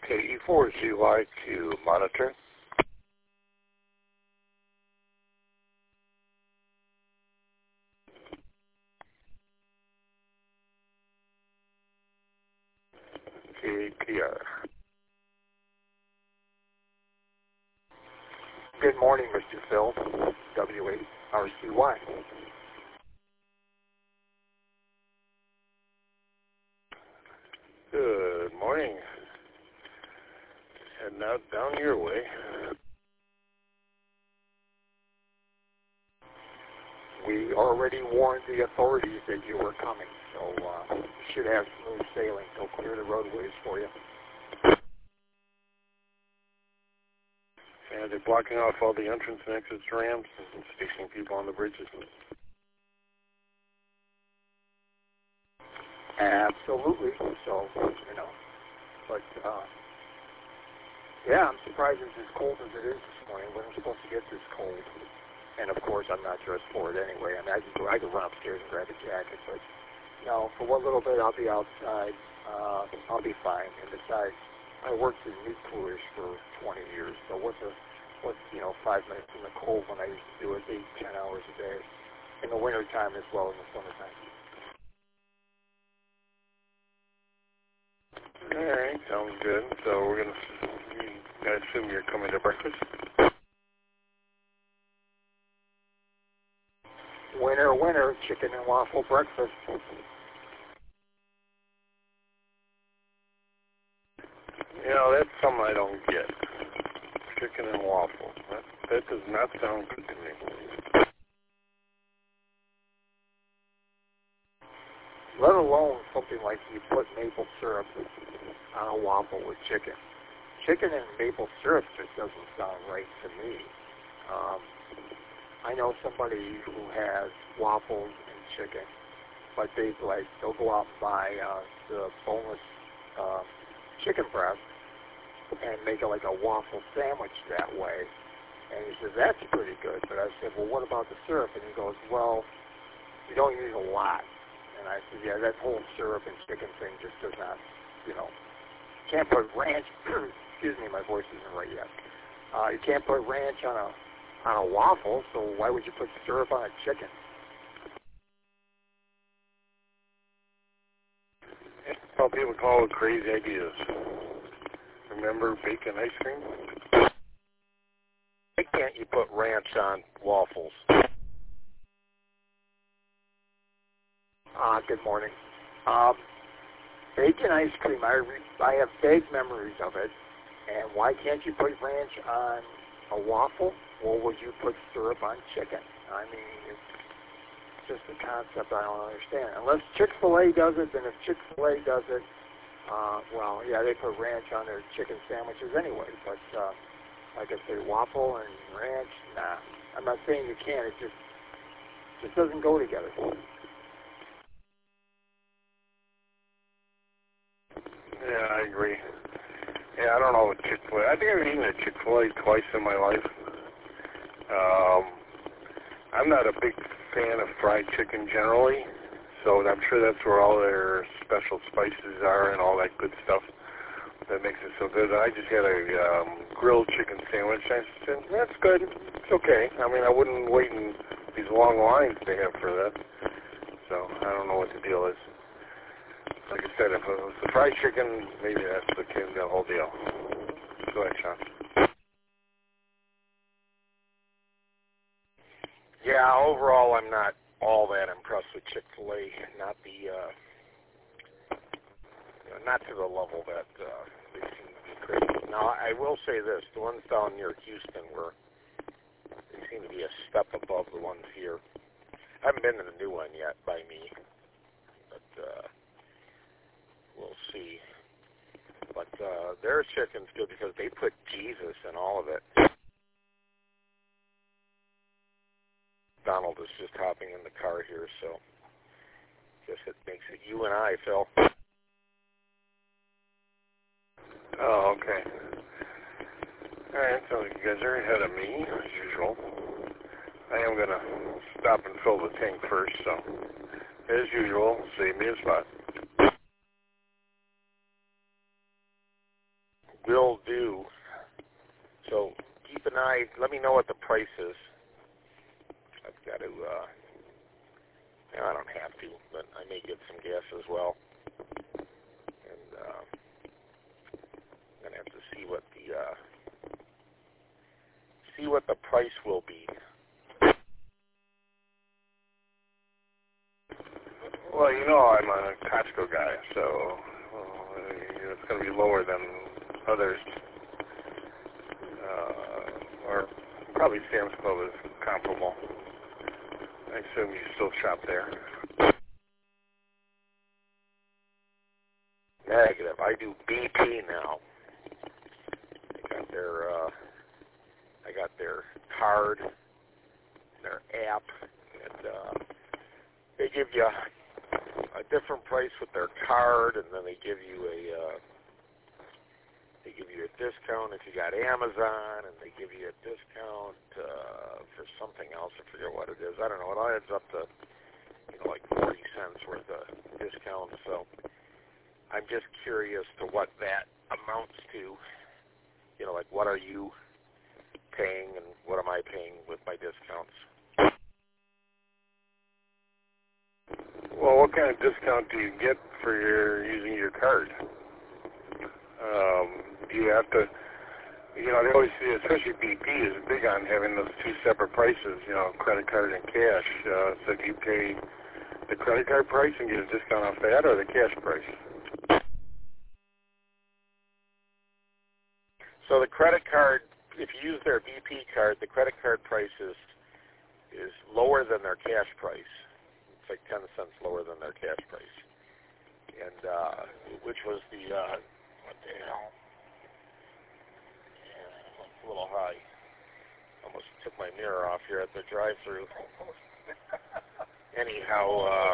KE4ZYQ monitor. KPR. Good morning, Mr. Phil, W8RCY. Good morning. Heading out down your way. We already warned the authorities that you were coming, so you should have smooth sailing. They'll clear the roadways for you. And they're blocking off all the entrance and exit ramps and stationing people on the bridges. Absolutely. So, but yeah, I'm surprised it's as cold as it is this morning. We weren't supposed to get this cold. And of course, I'm not dressed for it anyway. I mean, I could run upstairs and grab a jacket, but no, for one little bit I'll be outside. I'll be fine. And besides, I worked in meat coolers for 20 years, so what's 5 minutes in the cold when I used to do it 8, 10 hours a day. In the wintertime as well as in the summertime. Alright, sounds good. So we're going to, I assume you're coming to breakfast? Winner, winner, chicken and waffle breakfast. You know, that's something I don't get. Chicken and waffle. That does not sound good to me. Let alone something like you put maple syrup on a waffle with chicken. Chicken and maple syrup just doesn't sound right to me. I know somebody who has waffles and chicken, but they'll go out and buy the boneless chicken breast and make it like a waffle sandwich that way. And he says, that's pretty good. But I said, well, what about the syrup? And he goes, well, you don't use a lot. And I said, yeah, that whole syrup and chicken thing just does not, can't put ranch, excuse me, my voice isn't right yet. You can't put ranch on a waffle, so why would you put syrup on a chicken? Well, people call it crazy ideas. Remember bacon ice cream? Why can't you put ranch on waffles? Good morning. Bacon ice cream, I have vague memories of it. And why can't you put ranch on a waffle? Or would you put syrup on chicken? I mean, it's just a concept I don't understand. Unless Chick-fil-A does it, then if Chick-fil-A does it, well, yeah, they put ranch on their chicken sandwiches anyway. But like I say, waffle and ranch, nah. I'm not saying you can't. It just doesn't go together. Yeah, I agree. Yeah, I don't know what Chick-fil-A. I think I've eaten at Chick-fil-A twice in my life. I'm not a big fan of fried chicken generally, so I'm sure that's where all their special spices are and all that good stuff that makes it so good. I just had a grilled chicken sandwich. I said, that's good. It's okay. I mean, I wouldn't wait in these long lines they have for that. So I don't know what the deal is. Like I said, if it was the fried chicken, maybe that's the whole deal. Go ahead, Sean. Yeah, overall, I'm not all that impressed with Chick-fil-A. Not to the level that they seem to be crazy. Now, I will say this: the ones down near Houston they seem to be a step above the ones here. I haven't been to the new one yet by me, but we'll see. But their chicken's good because they put Jesus in all of it. Donald is just hopping in the car here, so guess it makes it you and I, Phil. Oh, okay. All right, so you guys are ahead of me, as usual. I am going to stop and fill the tank first, so as usual, save me a spot. let me know what the price is. I've got to. I don't have to, but I may get some gas as well. And I'm gonna have to see what the price will be. Well, you know I'm a Costco guy, so it's going to be lower than others. Or probably Sam's Club is comparable. I assume you still shop there. Negative. I do BP now. I got their card, their app, and they give you a different price with their card, and then they give you a discount if you got Amazon, and they give you a discount for something else. I forget what it is. I don't know. It all adds up to like 40 cents worth of discount. So I'm just curious to what that amounts to. Like what are you paying and what am I paying with my discounts? Well, what kind of discount do you get for using your card? Do you have to, they always say, especially BP is big on having those two separate prices, credit card and cash. So do you pay the credit card price and get a discount off that, or the cash price? So the credit card, if you use their BP card, the credit card price is lower than their cash price. It's like 10 cents lower than their cash price. And which was the, what the hell? Yeah, it's a little high. Almost took my mirror off here at the drive-thru. Anyhow,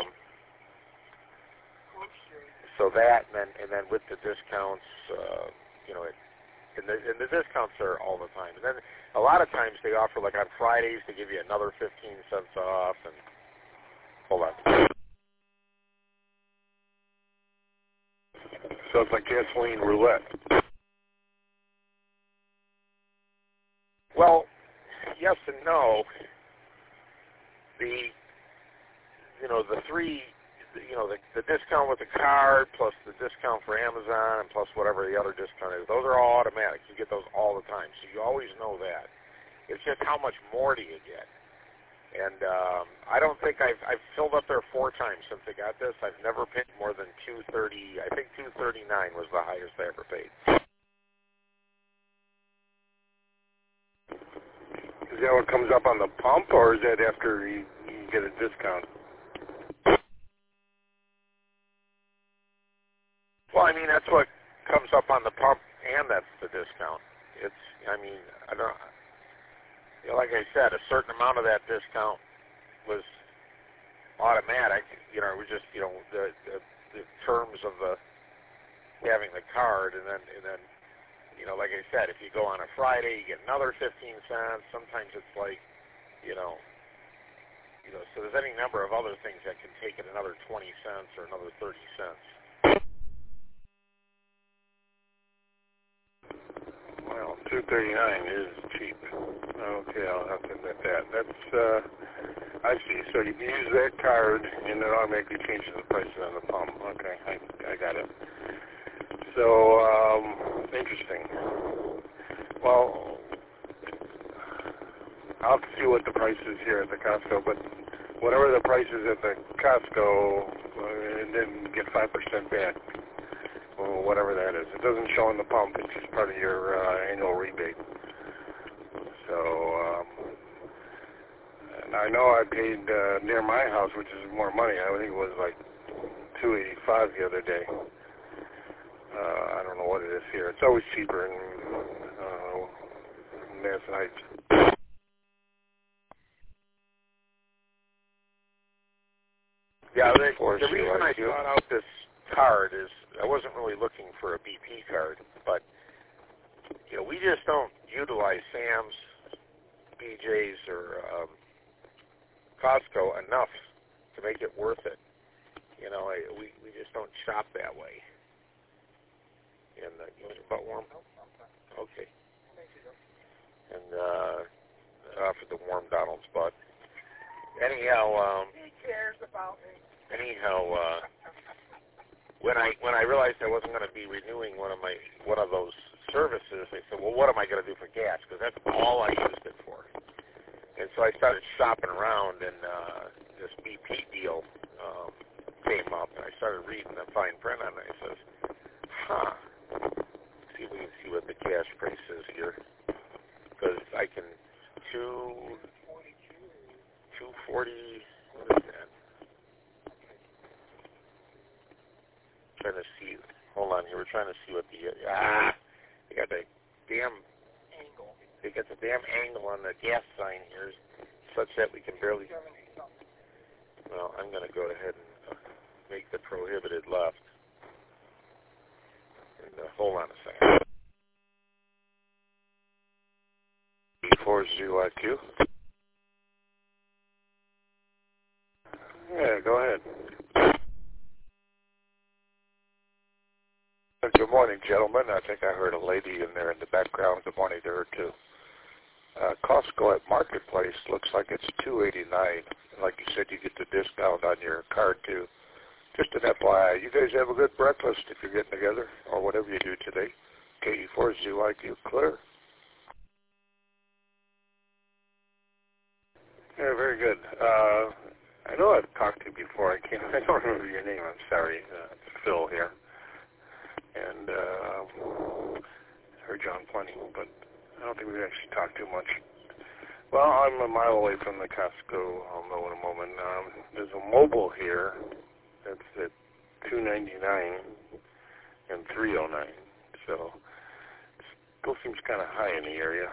so that, and then with the discounts, and the discounts are all the time. And then a lot of times they offer, like on Fridays, they give you another 15 cents off. And hold on. So it's like gasoline roulette. Well, yes and no. The the discount with the card plus the discount for Amazon and plus whatever the other discount is, those are all automatic. You get those all the time, so you always know that. It's just how much more do you get? And I don't think I've filled up there 4 times since I got this. I've never paid more than $2.30. I think $2.39 was the highest I ever paid. Is that what comes up on the pump, or is that after you get a discount? Well, I mean, that's what comes up on the pump, and that's the discount. I don't. Like I said, a certain amount of that discount was automatic. It was just the terms of having the card, and then like I said, if you go on a Friday, you get another 15 cents. Sometimes it's like, so there's any number of other things that can take it another 20 cents or another 30 cents. Well, $2.39 is cheap. Okay, I'll have to admit that. That's, I see. So you can use that card, and it automatically changes the prices on the pump. Okay, I got it. So, interesting. Well, I'll have to see what the price is here at the Costco, but whatever the price is at the Costco, and then get 5% back, or whatever that is. It doesn't show on the pump. It's just part of your annual rebate. So, and I know I paid near my house, which is more money. I think it was like $2.85 the other day. I don't know what it is here. It's always cheaper in Madison Heights. Yeah, the reason I sought out this card is I wasn't really looking for a BP card, but we just don't utilize Sam's, BJ's, or Costco enough to make it worth it. We just don't shop that way. And you want your butt warm? Okay. and offered the warm Donald's, but anyhow, He cares about me. When I realized I wasn't going to be renewing one of those services, I said, well, what am I going to do for gas? Because that's all I used it for. And so I started shopping around, and this BP deal came up, and I started reading the fine print on it. I says, see if we can see what the gas price is here, because I can 240. What is that? Trying to see. Hold on here. We're trying to see what they got the damn Angle. They got the damn angle on the gas sign here, such that we can barely. Well, I'm going to go ahead and make the prohibited left. And hold on a second. E4ZYQ. Yeah, go ahead. Good morning, gentlemen. I think I heard a lady in there in the background. Good morning to her, too. Costco at Marketplace looks like it's $2.89. Like you said, you get the discount on your card, too. Just an FYI, you guys have a good breakfast if you're getting together, or whatever you do today. KE4ZYQ, clear? Yeah, very good. I know I've talked to you before. I don't remember your name. I'm sorry. It's Phil here. And heard you on plenty, but I don't think we've actually talked too much. Well, I'm a mile away from the Costco. I'll know in a moment. There's a mobile here that's at $2.99 and $3.09. So it still seems kind of high in the area.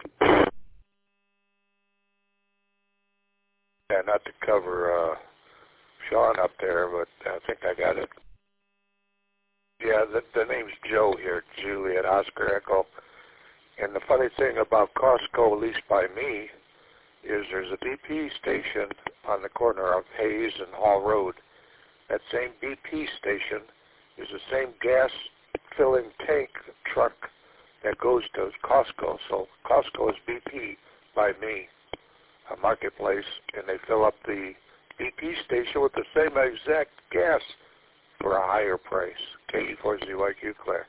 Yeah, not to cover Sean up there, but I think I got it. Yeah, the name's Joe here, Juliet Oscar Echo. And the funny thing about Costco, at least by me, is there's a BP station on the corner of Hayes and Hall Road. That same BP station is the same gas filling tank truck that goes to Costco. So Costco is BP by me, a Marketplace, and they fill up the BP station with the same exact gas for a higher price. KE4ZYQ, clear.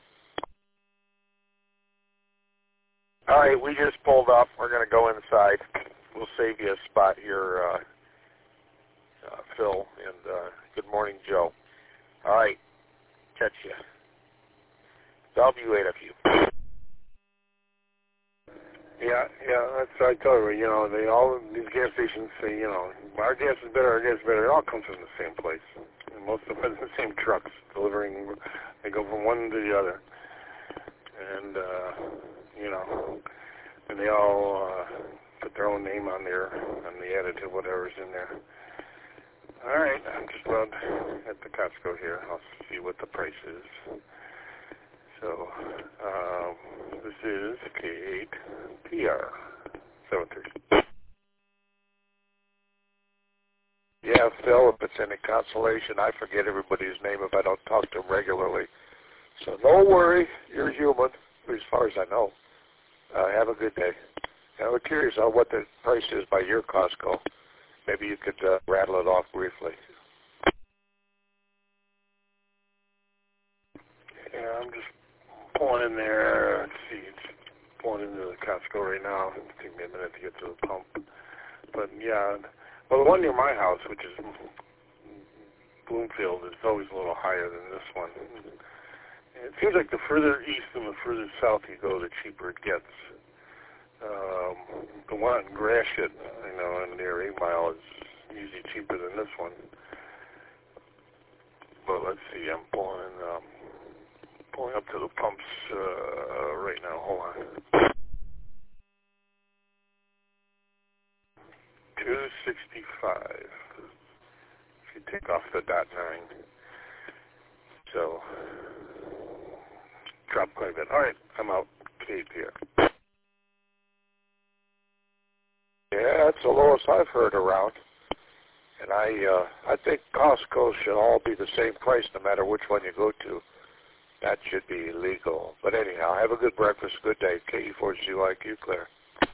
All right, we just pulled up. We're going to go inside. We'll save you a spot here, Phil, and good morning, Joe. All right, catch you. I'll be waiting a few. Yeah, that's what I told her. You know, these gas stations say, you know, our gas is better, our gas is better. It all comes from the same place. And most of them are the same trucks delivering. They go from one to the other. And, you know, and they all put their own name on there, on the additive, whatever's in there. All right, I'm just about at the Costco here. I'll see what the price is. So, this is K8PR 730. Yeah, Phil, if it's any consolation, I forget everybody's name if I don't talk to them regularly. So don't worry, you're human, as far as I know. Have a good day. And I'm curious on what the price is by your Costco. Maybe you could rattle it off briefly. Yeah, I'm just pulling in there. Let's see, it's pulling into the Costco right now. It'll take me a minute to get to the pump. But yeah, well, the one near my house, which is Bloomfield, is always a little higher than this one. It seems like the further east and the further south you go, the cheaper it gets. The one in Gratiot, you know, near 8 Mile is usually cheaper than this one. But let's see, I'm pulling up to the pumps right now. Hold on. 265. If you take off the .9. So, drop quite a bit. All right, I'm out. Cape here. Yeah, that's the lowest I've heard around. And I think Costco should all be the same price no matter which one you go to. That should be legal. But anyhow, have a good breakfast, good day. KE4ZYQ, clear.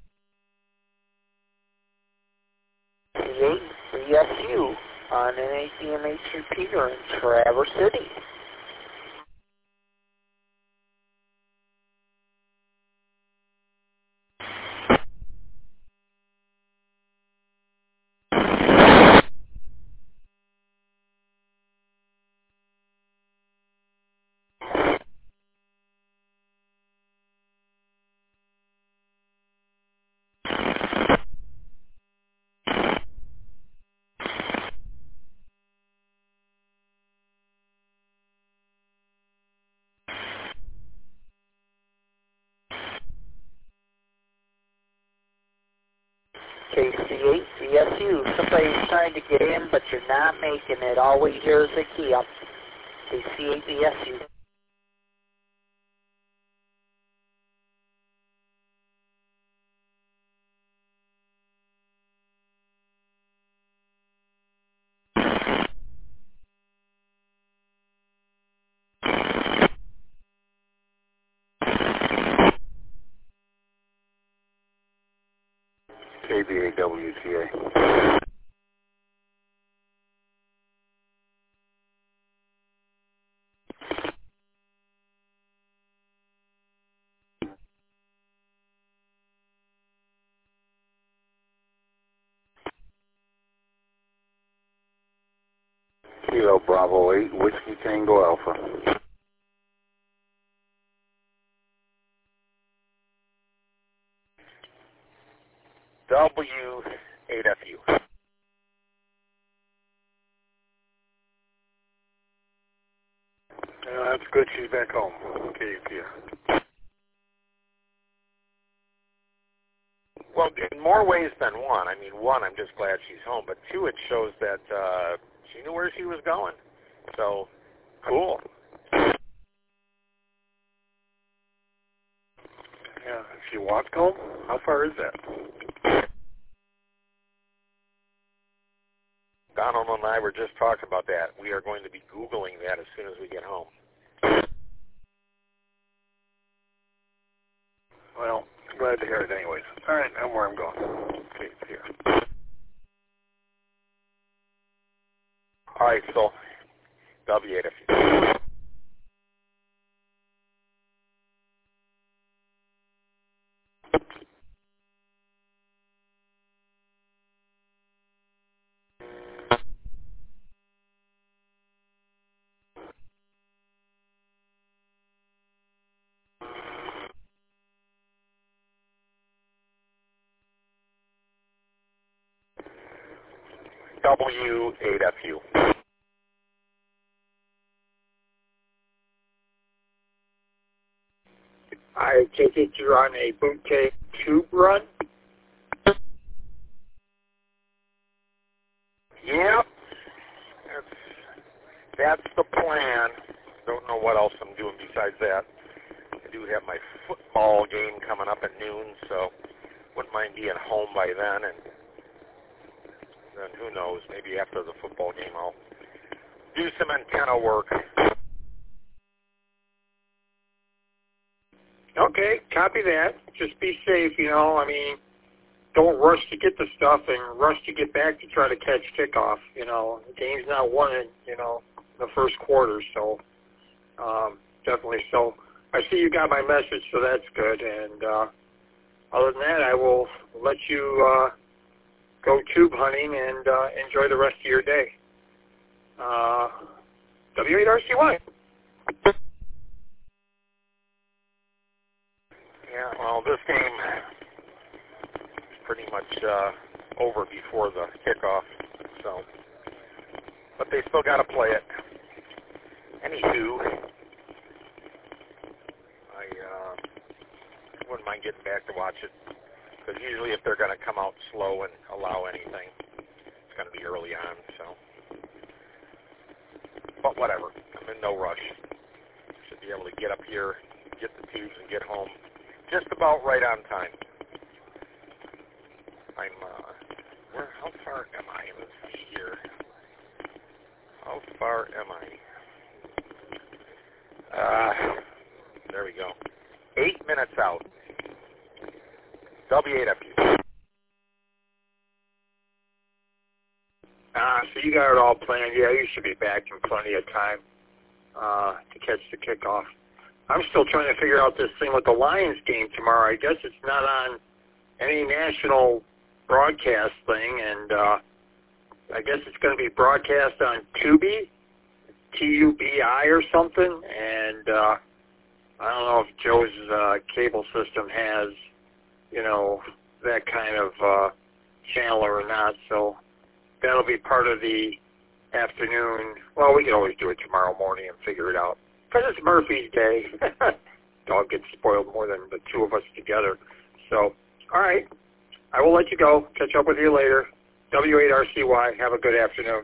KC8CSU on NACMH repeater in Traverse City. KC8CSU, somebody's trying to get in, but you're not making it. All we hear is a key up. KC8CSU. KBAWTA. Kilo Bravo 8, Whiskey Tango Alpha. W8FU. That's good. She's back home. Okay, yeah. Well, in more ways than one. I mean, one, I'm just glad she's home, but two, it shows that she knew where she was going. So, cool. Yeah, if she walks home, how far is that? Donald and I were just talking about that. We are going to be Googling that as soon as we get home. Well, glad to hear it anyways. All right, I'm where I'm going. Okay, here. All right, so W8FU. W8FU. I take it you're on a bouquet tube run? Yep. That's the plan. Don't know what else I'm doing besides that. I do have my football game coming up at noon, so wouldn't mind being home by then. And then who knows, maybe after the football game I'll do some antenna work. Okay, copy that. Just be safe, I mean, don't rush to get the stuff and rush to get back to try to catch kickoff, The game's not won in, the first quarter, so definitely so. I see you got my message, so that's good. And other than that, I will let you go tube hunting and enjoy the rest of your day. W8RCY. Yeah, well, this game is pretty much over before the kickoff, so, but they still got to play it. Anywho, I wouldn't mind getting back to watch it, because usually if they're going to come out slow and allow anything, it's going to be early on, so. But whatever, I'm in no rush. Should be able to get up here, get the tubes, and get home just about right on time. I'm, how far am I? Let's see here. How far am I? There we go. 8 minutes out. W8FU. So you got it all planned. Yeah, you should be back in plenty of time to catch the kickoff. I'm still trying to figure out this thing with the Lions game tomorrow. I guess it's not on any national broadcast thing, and I guess it's going to be broadcast on Tubi, T-U-B-I or something, and I don't know if Joe's cable system has, you know, that kind of channel or not, so that'll be part of the afternoon. Well, we can always do it tomorrow morning and figure it out. Because it's Murphy's Day. Dog gets spoiled more than the two of us together. So, all right. I will let you go. Catch up with you later. W8RCY. Have a good afternoon.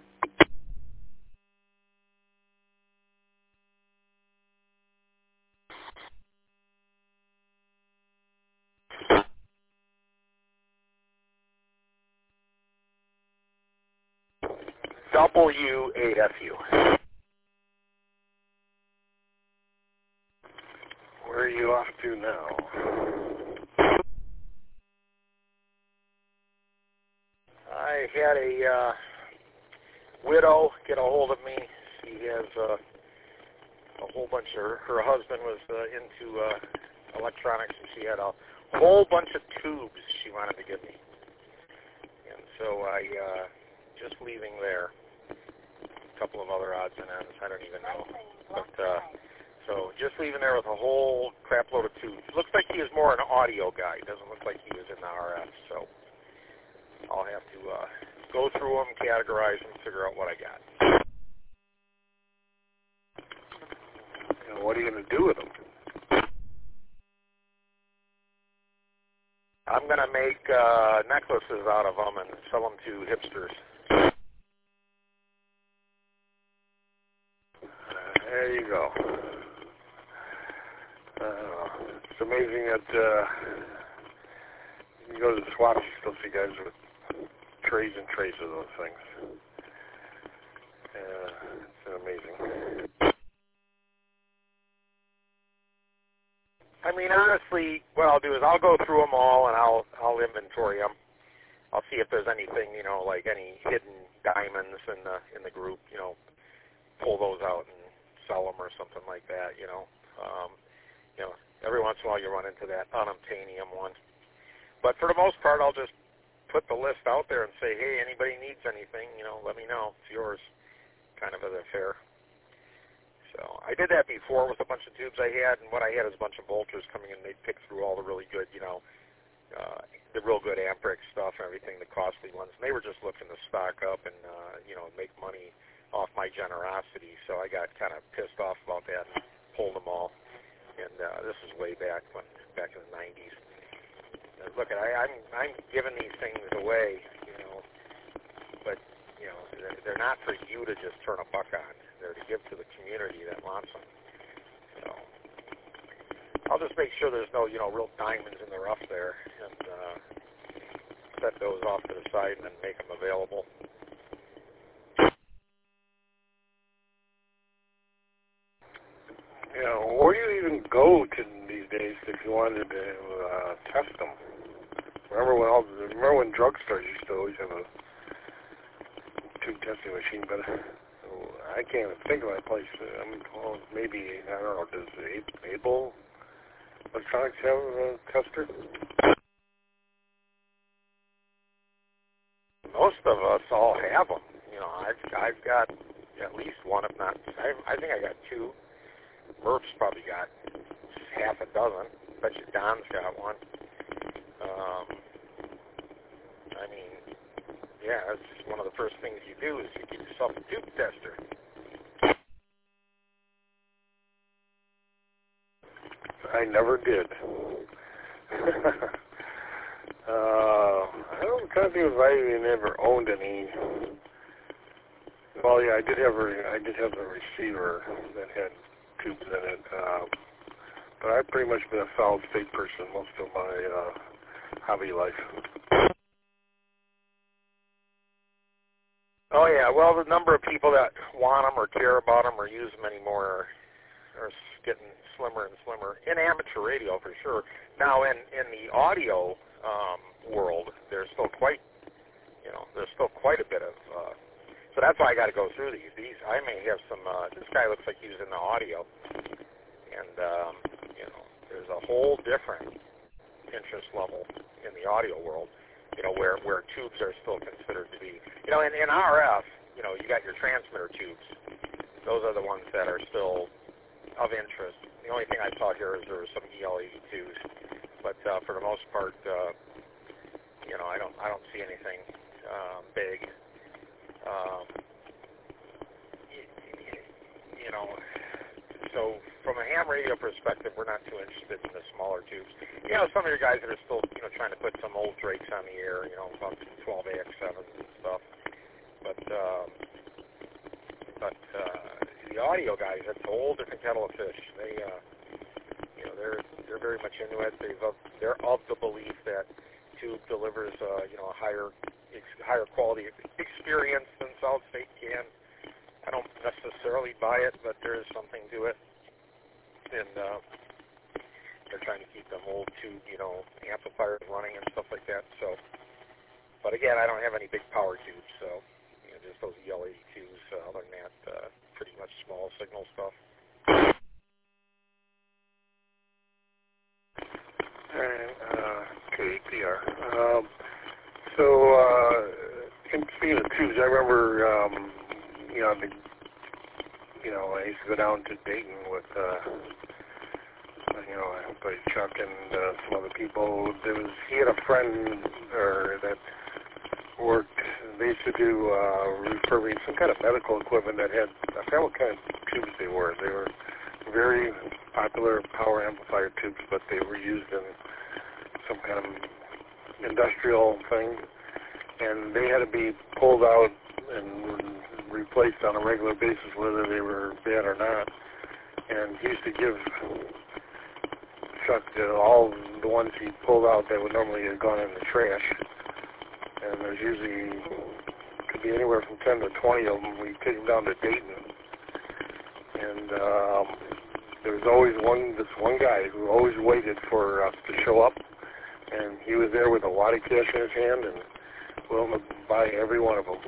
WAFU. Where are you off to now? I had a widow get a hold of me. She has a whole bunch of, her husband was into electronics, and she had a whole bunch of tubes she wanted to give me. And so I, just leaving there, a couple of other odds and ends, I don't even know. But, so just leaving there with a whole crap load of tubes. Looks like he is more an audio guy. Doesn't look like he was in the RF, so I'll have to go through them, categorize them, figure out what I got. And what are you going to do with them? I'm going to make necklaces out of them and sell them to hipsters. There you go. It's amazing that you go to the swap, you still see guys with trays and trays of those things. It's amazing. I mean, honestly, what I'll do is I'll go through them all and I'll inventory them. I'll see if there's anything, you know, like any hidden diamonds in the group, you know, pull those out and sell them or something like that, you know. You know, every once in a while you run into that unobtainium one. But for the most part, I'll just put the list out there and say, hey, anybody needs anything, you know, let me know. It's yours, kind of an affair. So I did that before with a bunch of tubes I had, and what I had is a bunch of bolters coming in. They'd pick through all the really good, you know, the real good Amperex stuff and everything, the costly ones. And they were just looking to stock up and, you know, make money off my generosity. So I got kind of pissed off about that and pulled them all. And this is way back in the 90s. Look, I'm giving these things away, you know, but, you know, they're not for you to just turn a buck on. They're to give to the community that wants them. So I'll just make sure there's no, you know, real diamonds in the rough there, and set those off to the side and then make them available. You know, where do you even go to these days if you wanted to test them? Remember when drugstores used to always have a tube testing machine, but I can't even think of my place. Well, maybe, I don't know, does Able Electronics have a tester? Most of us all have them. You know, I've got at least one, if not, I think I got two. Murph's probably got half a dozen. Bet you Don's got one. I mean, yeah, that's one of the first things you do is you get yourself a tube tester. I never did. I don't kind of think I never owned any. Well, yeah, I did have a receiver that had tubes in it, but I've pretty much been a solid state person most of my hobby life. Oh yeah, well the number of people that want them or care about them or use them anymore are getting slimmer and slimmer. In amateur radio for sure. Now in the audio world, there's still quite a bit of So that's why I got to go through these. I may have some. This guy looks like he's in the audio, and there's a whole different interest level in the audio world. Where tubes are still considered to be. In RF, you got your transmitter tubes. Those are the ones that are still of interest. The only thing I saw here is there were some EL82s, but for the most part, I don't see anything big. So from a ham radio perspective, we're not too interested in the smaller tubes. Some of your guys that are still, trying to put some old Drakes on the air, about 12 AX7s and stuff. But the audio guys, that's a whole different kettle of fish. They, they're very much into it. They're of the belief that tube delivers, a higher quality experience than solid state can. I don't necessarily buy it, but there is something to it. And they're trying to keep them old tube, amplifiers running and stuff like that. So, but again, I don't have any big power tubes, so just those EL82s. Other than that, pretty much small signal stuff. All right, KPR. Speaking of tubes, I remember, I used to go down to Dayton with, by Chuck and some other people. He had a friend that worked. They used to do refurbishing some kind of medical equipment that had, I forgot what kind of tubes they were. They were very popular power amplifier tubes, but they were used in some kind of industrial thing, and they had to be pulled out and replaced on a regular basis, whether they were bad or not. And he used to give Chuck all the ones he pulled out that would normally have gone in the trash. And there's usually, could be anywhere from 10 to 20 of them. We take them down to Dayton. And there was always this one guy who always waited for us to show up. And he was there with a wad of cash in his hand and willing to buy every one of them.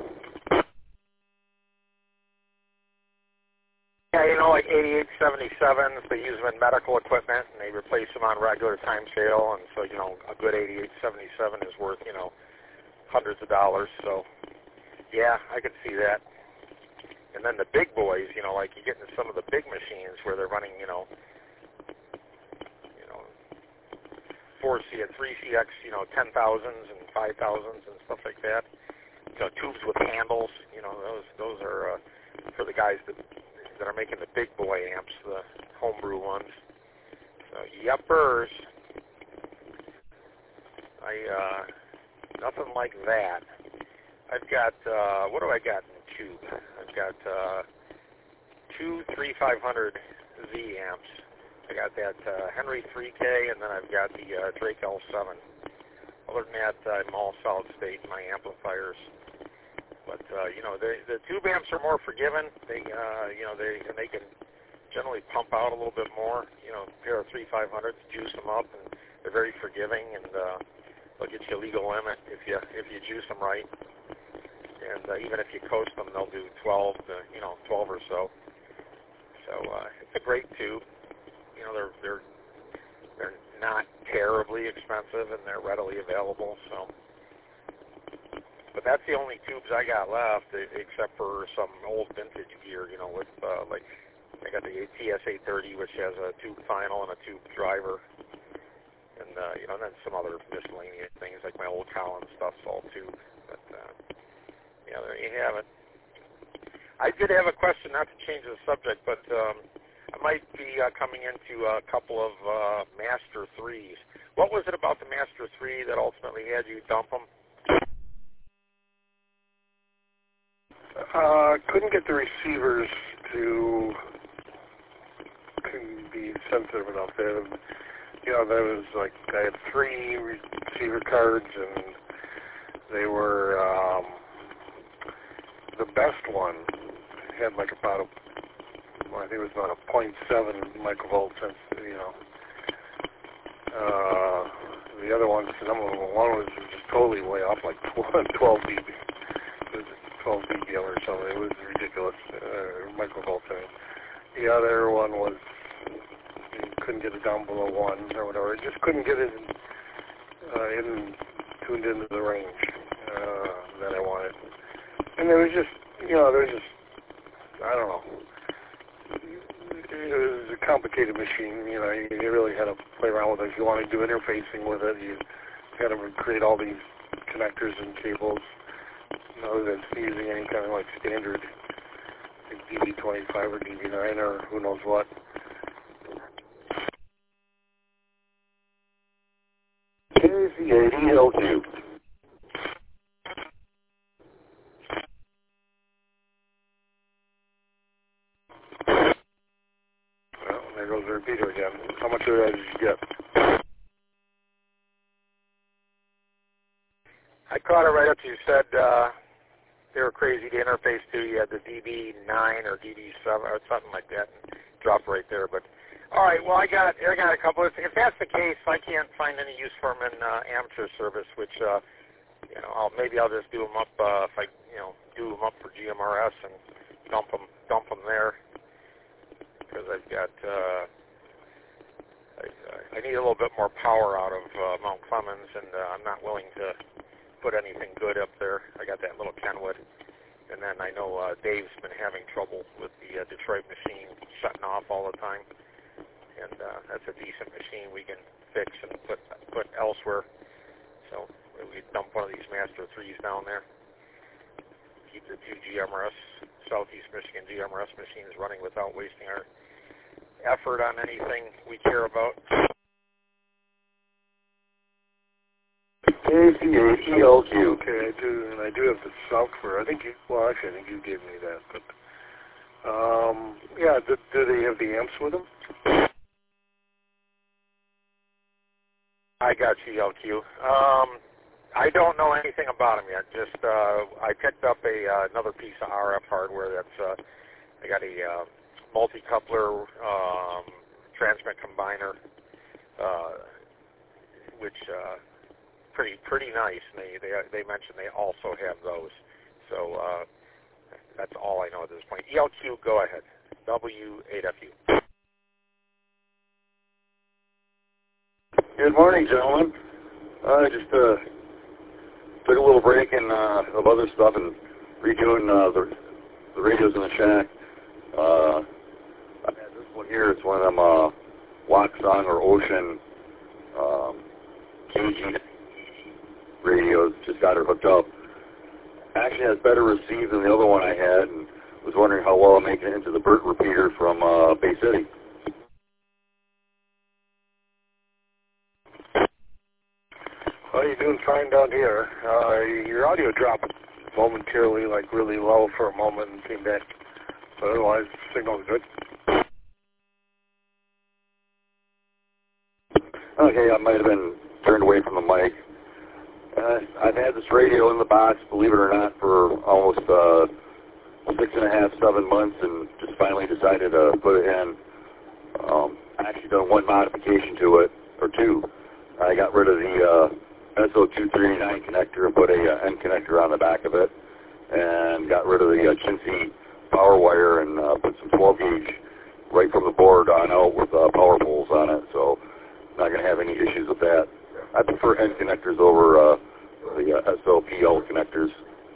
Yeah, like 8877s, they use them in medical equipment, and they replace them on regular time sale, and so, a good 8877 is worth, hundreds of dollars, so, yeah, I could see that. And then the big boys, like you get into some of the big machines where they're running, 3CX, 10,000s and 5,000s and stuff like that. Tubes with handles, those are for the guys that are making the big boy amps, the homebrew ones. So, yuppers. Nothing like that. I've got, what do I got in tube? I've got two 3500Z amps. I got that Henry 3K, and then I've got the Drake L7. Other than that, I'm all solid state in my amplifiers. But the tube amps are more forgiving. They can generally pump out a little bit more. A pair of 3500s, juice them up, and they're very forgiving, and they'll get you a legal limit if you juice them right. And even if you coast them, they'll do 12 or so. So it's a great tube. They're not terribly expensive, and they're readily available. So, but that's the only tubes I got left, except for some old vintage gear. With like I got the TS830, which has a tube final and a tube driver, and and then some other miscellaneous things like my old Collins stuff's all tube. But there you have it. I did have a question, not to change the subject, but I might be coming into a couple of Master 3s. What was it about the Master 3 that ultimately had you dump them? Couldn't get the receivers to be sensitive enough. There was like, I had 3 receiver cards, and they were, the best one had like about I think it was about a 0.7 microvolt sense, the other ones, one was just totally way off, like 12 dB. 12 dBm or something. It was ridiculous, microvolts. I mean. The other one was, you couldn't get it down below 1 or whatever. It just couldn't get it tuned into the range that I wanted. And there was just, I don't know. It was a complicated machine. You really had to play around with it. If you wanted to do interfacing with it, you had to create all these connectors and cables, other than using any kind of like standard DB25 or DB9 or who knows what. KZ80LQ. Well, there goes the repeater again. How much of that did you get? I caught it right up to you said they were crazy to interface to. You had the DB9 or DB7 or something like that, and drop right there. But all right, well I got a couple. If that's the case, I can't find any use for them in amateur service, which maybe I'll just do them up if I do them up for GMRS and dump them there, because I've got I need a little bit more power out of Mount Clemens, and I'm not willing to put anything good up there. I got that little Kenwood, and then I know Dave's been having trouble with the Detroit machine shutting off all the time, and that's a decent machine we can fix and put elsewhere. So we dump one of these Master 3s down there, keep the two GMRS, Southeast Michigan GMRS machines running without wasting our effort on anything we care about. KZ80LQ. Okay, I do have the software. I think you gave me that, but yeah, do they have the amps with them? I got you, LQ. I don't know anything about them yet. Just I picked up another piece of RF hardware. That's I got a multi-coupler transmit combiner, which pretty nice. And they mentioned they also have those. So that's all I know at this point. ELQ, go ahead. W8FU. Good morning, gentlemen. I just took a little break and of other stuff and redoing the radios in the shack. I had this one here. It's one of them Waxon or Ocean KG radios. Just got her hooked up. Actually has better receive than the other one I had, and was wondering how well I'm making it into the Burt repeater from Bay City. Well, you're doing fine down here. Your audio dropped momentarily, like really low for a moment, and came back. But otherwise, the signal's good. Okay, I might have been turned away from the mic. I've had this radio in the box, believe it or not, for almost 6.5, 7 months, and just finally decided to put it in. I actually done one modification to it, or two. I got rid of the SO239 connector and put a N connector on the back of it, and got rid of the Chintzy power wire and put some 12 gauge right from the board on out with power poles on it, so not going to have any issues with that. I prefer N connectors over the SOPL connectors.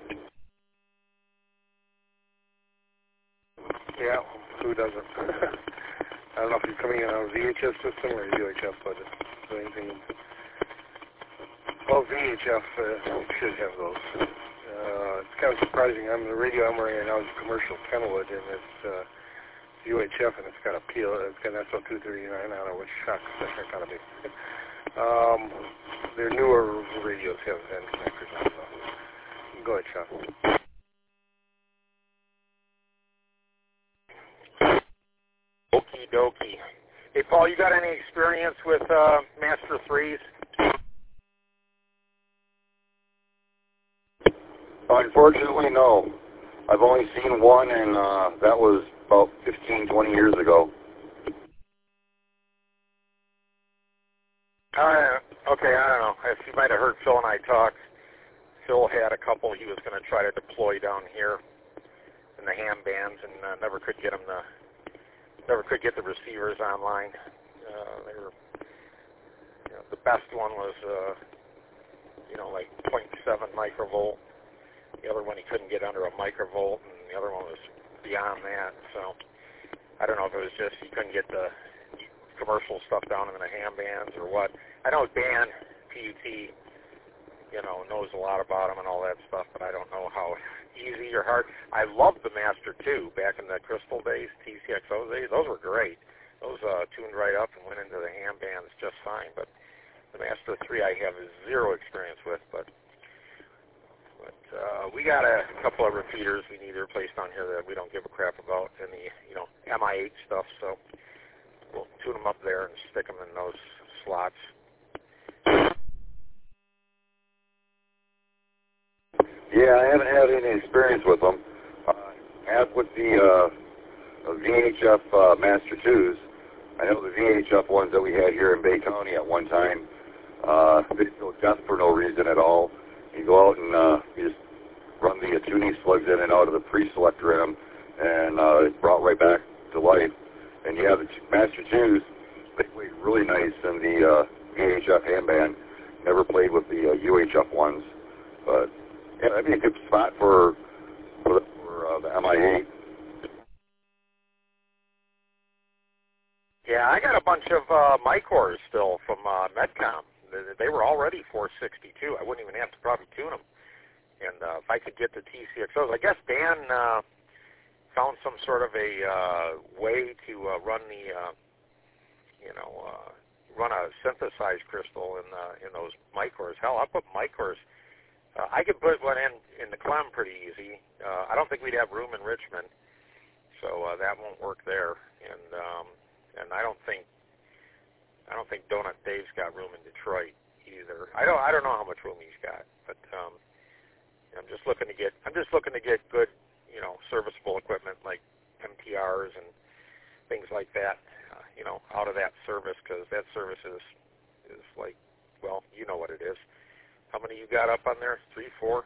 Yeah, who doesn't? I don't know if you're coming in on a VHF system or a UHF, but anything. Well, VHF should have those. It's kind of surprising. The radio I'm running right now is a commercial Kenwood, and it's UHF, and it's got a PL. It's got an SO239 on it, which shocks the heck out of me. Their newer radios have N connectors on them. Go ahead, Sean. Okie dokie. Hey, Paul, you got any experience with Master 3s? Unfortunately, no. I've only seen one, and that was about 15, 20 years ago. Okay, I don't know. If you might have heard Phil and I talk, Phil had a couple he was going to try to deploy down here in the ham bands, and never could get the receivers online. They were, the best one was like 0.7 microvolt. The other one he couldn't get under a microvolt, and the other one was beyond that. So I don't know if it was just he couldn't get the commercial stuff down in the ham bands or what. I know Dan PUT, knows a lot about them and all that stuff, but I don't know how easy or hard. I loved the Master 2 back in the Crystal days, TCXO days. Those were great. Those tuned right up and went into the ham bands just fine. But the Master 3 I have zero experience with, but we got a couple of repeaters we need replaced on here that we don't give a crap about, and the MI8 stuff, so we'll tune them up there and stick them in those slots. Yeah, I haven't had any experience with them. As with the VHF Master 2s, I know the VHF ones that we had here in Bay County at one time, they go deaf for no reason at all. You go out and you just run the tuning slugs in and out of the pre-selector in them, and it's brought right back to life. And yeah, the Master 2s, they played really nice in the VHF handband. Never played with the UHF ones, but yeah, that'd be a good spot for the MI8. Yeah, I got a bunch of Micors still from Medcom. They were already 462. I wouldn't even have to probably tune them. And if I could get the TCXOs, I guess Dan found some sort of a way to run the, run a synthesized crystal in those Micors. Hell, I put Micors. I could put one in the Clem pretty easy. I don't think we'd have room in Richmond, so that won't work there. And I don't think Donut Dave's got room in Detroit either. I don't know how much room he's got, but I'm just looking to get good, serviceable equipment like MTRs and things like that, out of that service, because that service is like, well, you know what it is. How many you got up on there? 3, 4?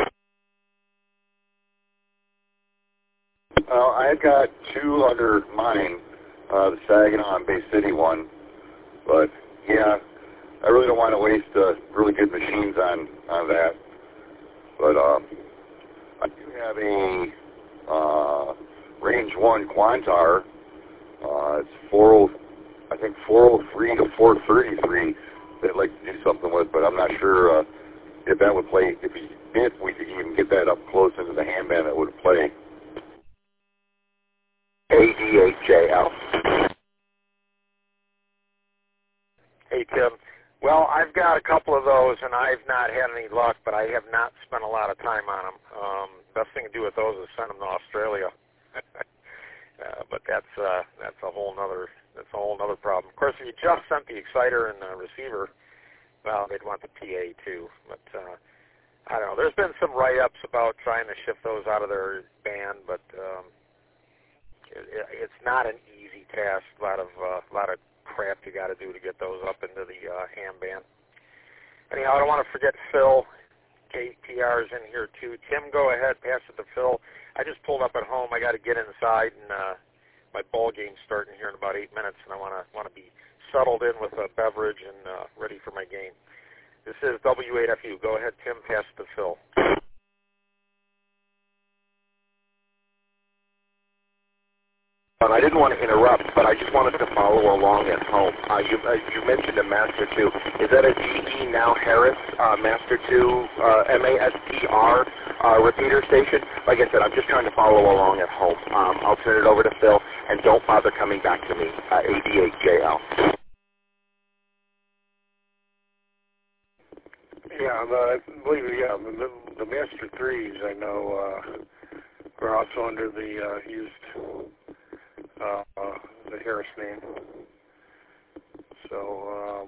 I've got 2 under mine, the Saginaw and Bay City one, but yeah, I really don't want to waste really good machines on that. But I do have a Range 1 Quantar. It's 403 to 433 that I'd like to do something with, but I'm not sure if that would play, if we could even get that up close into the handband that would play. AD8JL. Hey, Tim. Well, I've got a couple of those, and I've not had any luck, but I have not spent a lot of time on them. Best thing to do with those is send them to Australia. But that's a whole nother problem. Of course, if you just sent the exciter and the receiver, well, they'd want the PA too. But I don't know. There's been some write-ups about trying to shift those out of their band, but it's not an easy task. A lot of crap you got to do to get those up into the ham band. Anyhow, I don't want to forget Phil. KTR's in here too. Tim, go ahead, pass it to Phil. I just pulled up at home. I got to get inside, and my ball game's starting here in about 8 minutes, and I want to be settled in with a beverage and ready for my game. This is W8FU. Go ahead, Tim, pass it to Phil. I didn't want to interrupt, but I just wanted to follow along at home. You mentioned a Master 2. Is that a GE now Harris Master 2 MASTR repeater station? Like I said, I'm just trying to follow along at home. I'll turn it over to Phil, and don't bother coming back to me. AD8JL. Yeah, I believe the Master 3s I know are also under the used the Harris name. So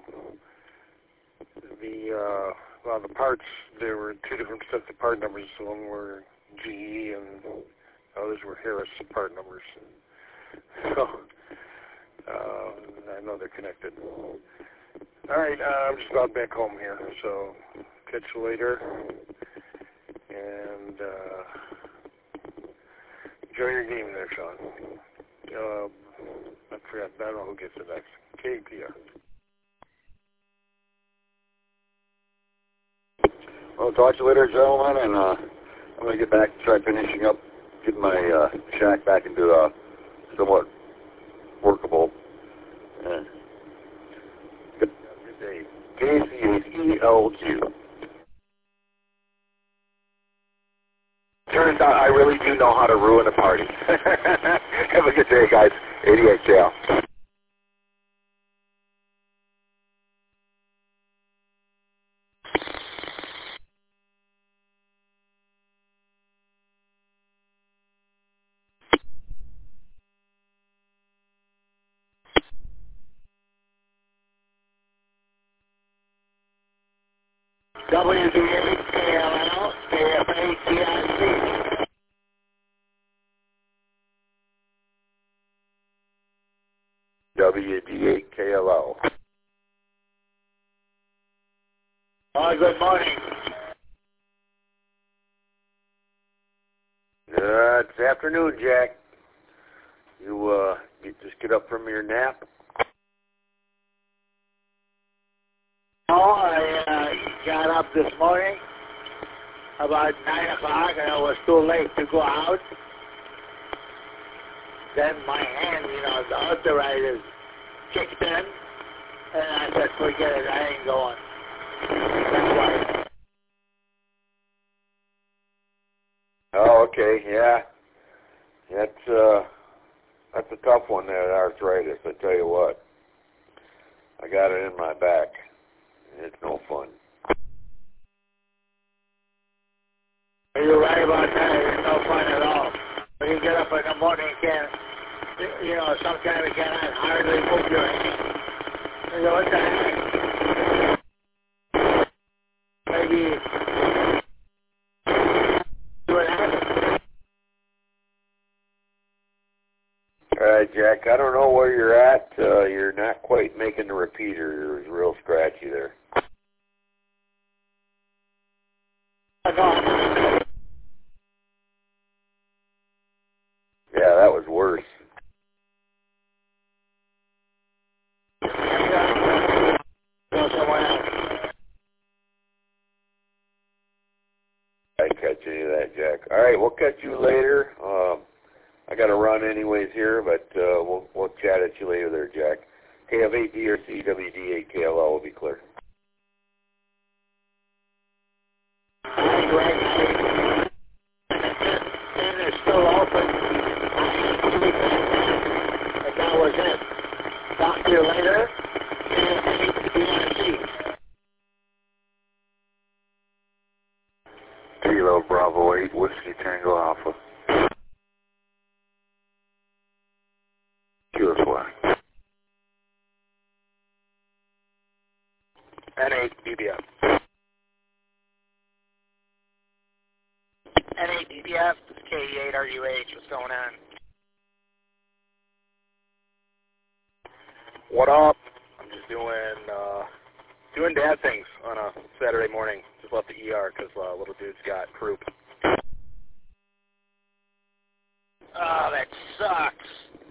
the parts, there were 2 different sets of part numbers. Some were GE and others were Harris part numbers. So I know they're connected. All right, I'm just about back home here, so catch you later. enjoy your game there, Sean. I forgot, I don't know who gets it next. KPR. Well, talk to you later, gentlemen, and I'm going to get back to try finishing up, getting my shack back into somewhat workable. Good day. KCHELQ. Turns out I really do know how to ruin a party. Have a good day, guys. 88 JL. WDAKLL, KFATIC. WD8KLO. Good morning. It's afternoon, Jack. You just get up from your nap? Oh, I got up this morning about 9 o'clock and it was too late to go out. Then my hand, the arthritis kicked in, and I said, forget it, I ain't going. That's why. Oh, okay, yeah. That's a tough one, that arthritis, I tell you what. I got it in my back. It's no fun. You're right about that. It's no fun at all. When you get up in the morning, sometimes you cannot hardly move your hand. You know, what the heck? Maybe what happened. All right, Jack, I don't know where you're at. You're not quite making the repeater. It was real scratchy there. Yeah, that was worse. I catch any of that, Jack. All right, we'll catch you later. I got to run anyways here, but we'll chat at you later there, Jack. KF8D or CWD8KLL will be clear. And it's still open. But that was it. Talk to you later. Kilo Bravo 8, Whiskey Tango Alpha. QSY. N8 BBF. N8 BBF, K8 RUH, what's going on? What up? I'm just doing dad things on a Saturday morning. Just left the ER because little dude's got croup. Oh, that sucks.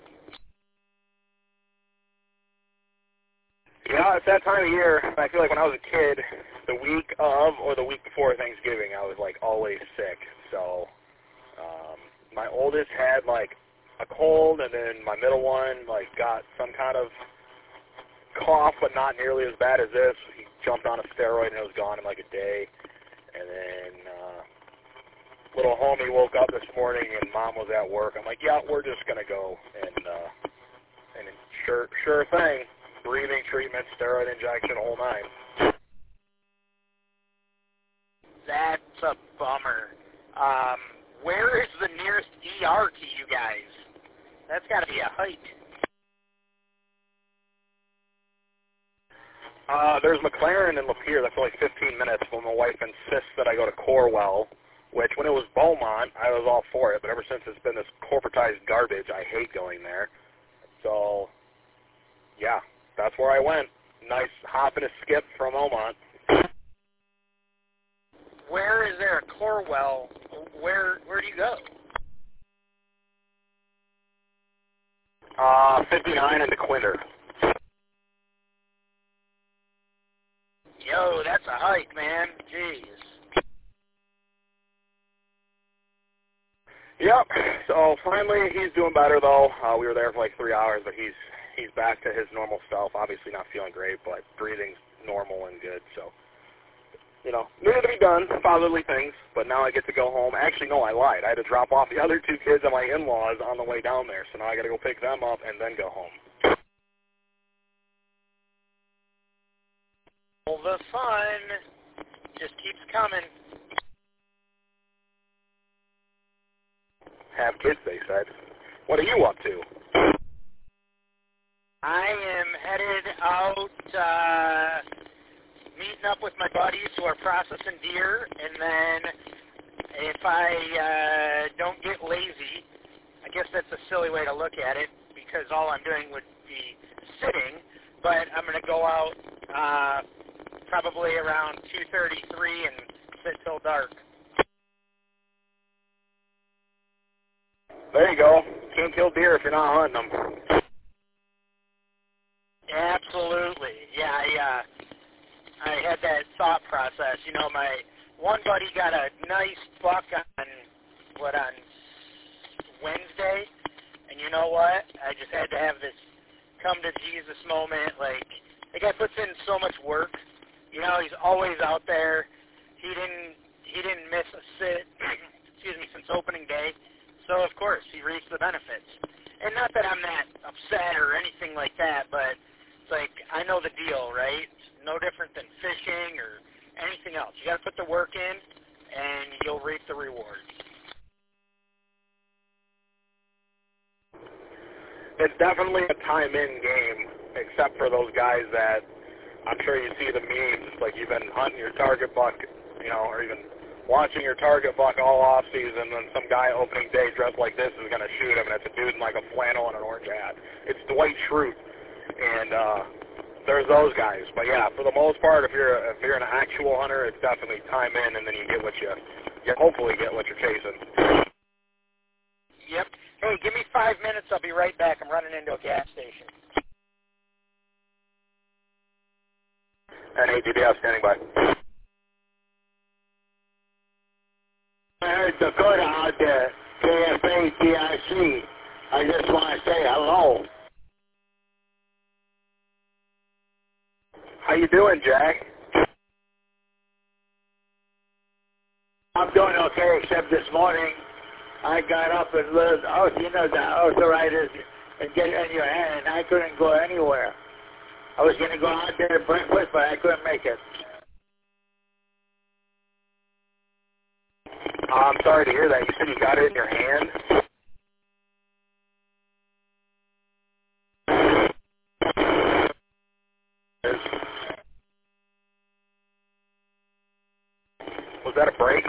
Yeah, it's that time of year. I feel like when I was a kid, the week of or the week before Thanksgiving, I was like always sick. So my oldest had like a cold, and then my middle one like got some kind of cough, but not nearly as bad as this. He jumped on a steroid and it was gone in like a day. And then little homie woke up this morning and mom was at work. I'm like, yeah, we're just gonna go and sure thing. Breathing treatment, steroid injection, whole nine. That's a bummer. Where is the nearest ER to you guys? That's got to be a hike. There's McLaren and Lapeer. That's only 15 minutes, but my wife insists that I go to Corwell, which when it was Beaumont, I was all for it, but ever since it's been this corporatized garbage, I hate going there. So, yeah, that's where I went. Nice hop and a skip from Beaumont. Where is there a Corwell? where do you go? 59 into Quinder. Yo, that's a hike, man. Jeez. Yep. So finally, he's doing better though. We were there for like 3 hours, but he's back to his normal self. Obviously not feeling great, but breathing's normal and good. So, you know, needed to be done, fatherly things. But now I get to go home. Actually, no, I lied. I had to drop off the other 2 kids and my in-laws on the way down there. So now I got to go pick them up and then go home. Well, the fun just keeps coming. Have kids, they said. What are you up to? I am headed out, meeting up with my buddies who are processing deer, and then if I don't get lazy, I guess that's a silly way to look at it, because all I'm doing would be sitting, but I'm going to go out probably around 2:33 and sit till dark. There you go. Can't kill deer if you're not hunting them. Absolutely. Yeah, I had that thought process. You know, my one buddy got a nice buck on Wednesday, and you know what? I just had to have this come to Jesus moment. Like, the guy puts in so much work. You know, he's always out there. He didn't miss a sit, since opening day. So, of course, he reaps the benefits. And not that I'm that upset or anything like that, but it's like, I know the deal, right? It's no different than fishing or anything else. You got to put the work in, and you'll reap the rewards. It's definitely a time-in game, except for those guys that I'm sure you see the memes. It's like you've been hunting your target buck, you know, or even watching your target buck all off season, and some guy opening day dressed like this is going to shoot him, and it's a dude in like a flannel and an orange hat. It's Dwight Schrute, and there's those guys. But yeah, for the most part, if you're an actual hunter, it's definitely time in, and then you get what you hopefully get what you're chasing. Yep. Hey, give me 5 minutes. I'll be right back. I'm running into a gas station. And ATBF standing by. I heard Dakota out there, KFA-TIC. I just want to say hello. How you doing, Jack? I'm doing okay, except this morning I got up and the arthritis and get in your hand, and I couldn't go anywhere. I was going to go out there to breakfast, but I couldn't make it. I'm sorry to hear that. You said you got it in your hand? Was that a break?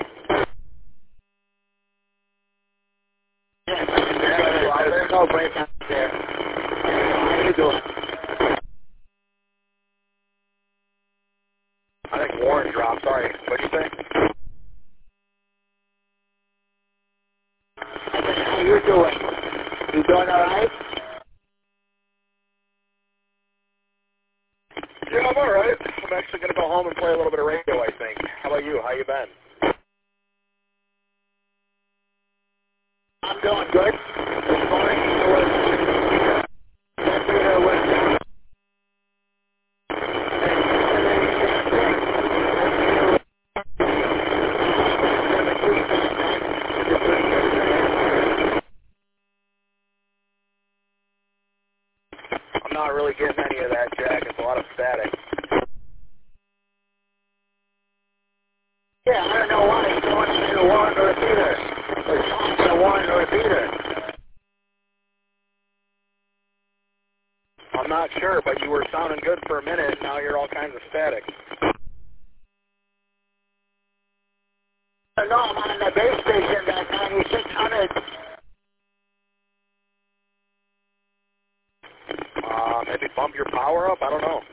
Yes, there's no break out there. How you doing? I think Warren dropped. Sorry. What did you say? How you doing? You doing all right? Yeah, I'm all right. I'm actually going to go home and play a little bit of radio, I think. How about you? How you been? I'm doing good. This morning I'm not really getting any of that, Jack. It's a lot of static. Yeah, I don't know why he's going to the Warren repeater. Or talking to the Warren repeater. I'm not sure, but you were sounding good for a minute, and now you're all kinds of static. No, I'm on the base station at 9600. Maybe bump your power up? I don't know.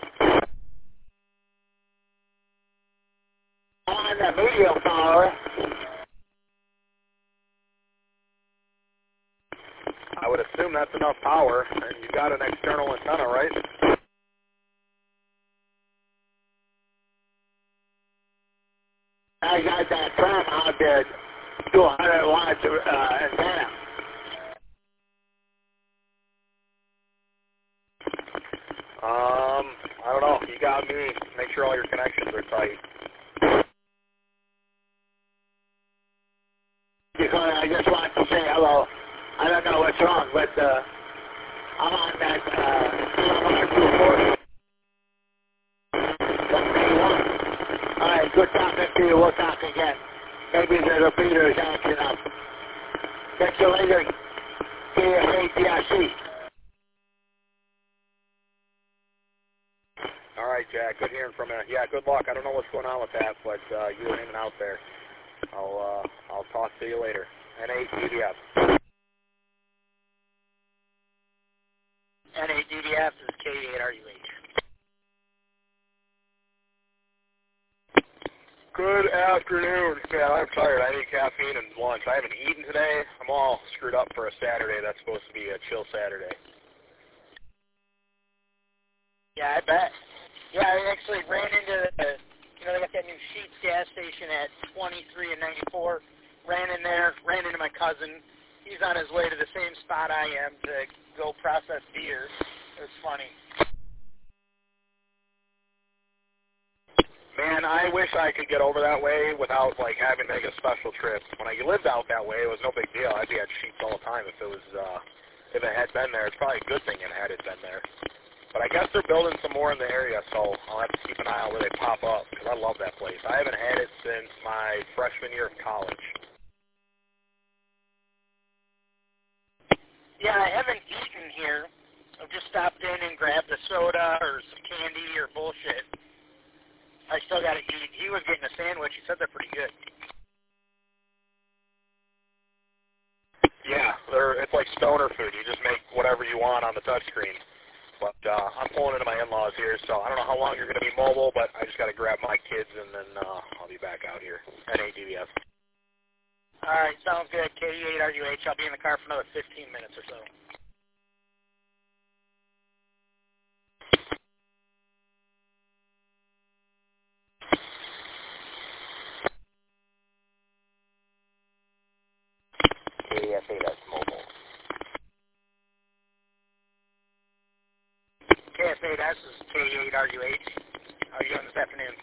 I'm on the medium power. would assume that's enough power, and you got an external antenna, right? I got that tram out there, 200 watts antenna. I don't know. You got me. Make sure all your connections are tight. Because I just want to say hello. I don't know what's wrong, but I'm on that CMR 240. All right, good talking to you. We'll talk again. Maybe the repeater is acting up. Catch you later. KSATRC. All right, Jack. Good hearing from you. Yeah, good luck. I don't know what's going on with that, but you were in and out there. I'll talk to you later. NADDF. NADDF is K8RUH. Good afternoon. Man, I'm tired. I need caffeine and lunch. I haven't eaten today. I'm all screwed up for a Saturday. That's supposed to be a chill Saturday. Yeah, I bet. Yeah, I actually ran into the, they got that new Sheetz gas station at 23 and 94. Ran in there, ran into my cousin. He's on his way to the same spot I am to go process beer. It was funny. Man, I wish I could get over that way without, having to make a special trip. When I lived out that way, it was no big deal. I'd be at Sheetz all the time if it had been there. It's probably a good thing it had been there. But I guess they're building some more in the area, so I'll have to keep an eye out where they pop up, because I love that place. I haven't had it since my freshman year of college. Yeah, I haven't eaten here. I've just stopped in and grabbed a soda or some candy or bullshit. I still got to eat. He was getting a sandwich. He said they're pretty good. Yeah, it's like stoner food. You just make whatever you want on the touchscreen. But I'm pulling into my in-laws here, so I don't know how long you're going to be mobile, but I just got to grab my kids, and then I'll be back out here. NADDF. All right, sounds good. K8RUH. I'll be in the car for another 15 minutes or so. KSA, that's mobile. KSA, this is K8RUH. How are you doing this afternoon?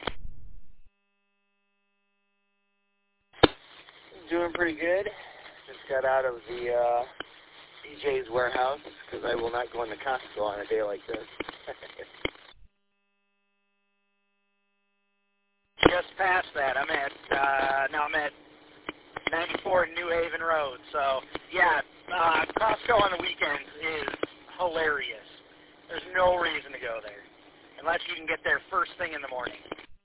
Doing pretty good. Just got out of the BJ's warehouse because I will not go into Costco on a day like this. Just past that. I'm at 94 New Haven Road. So, yeah, Costco on the weekends is hilarious. There's no reason to go there unless you can get there first thing in the morning.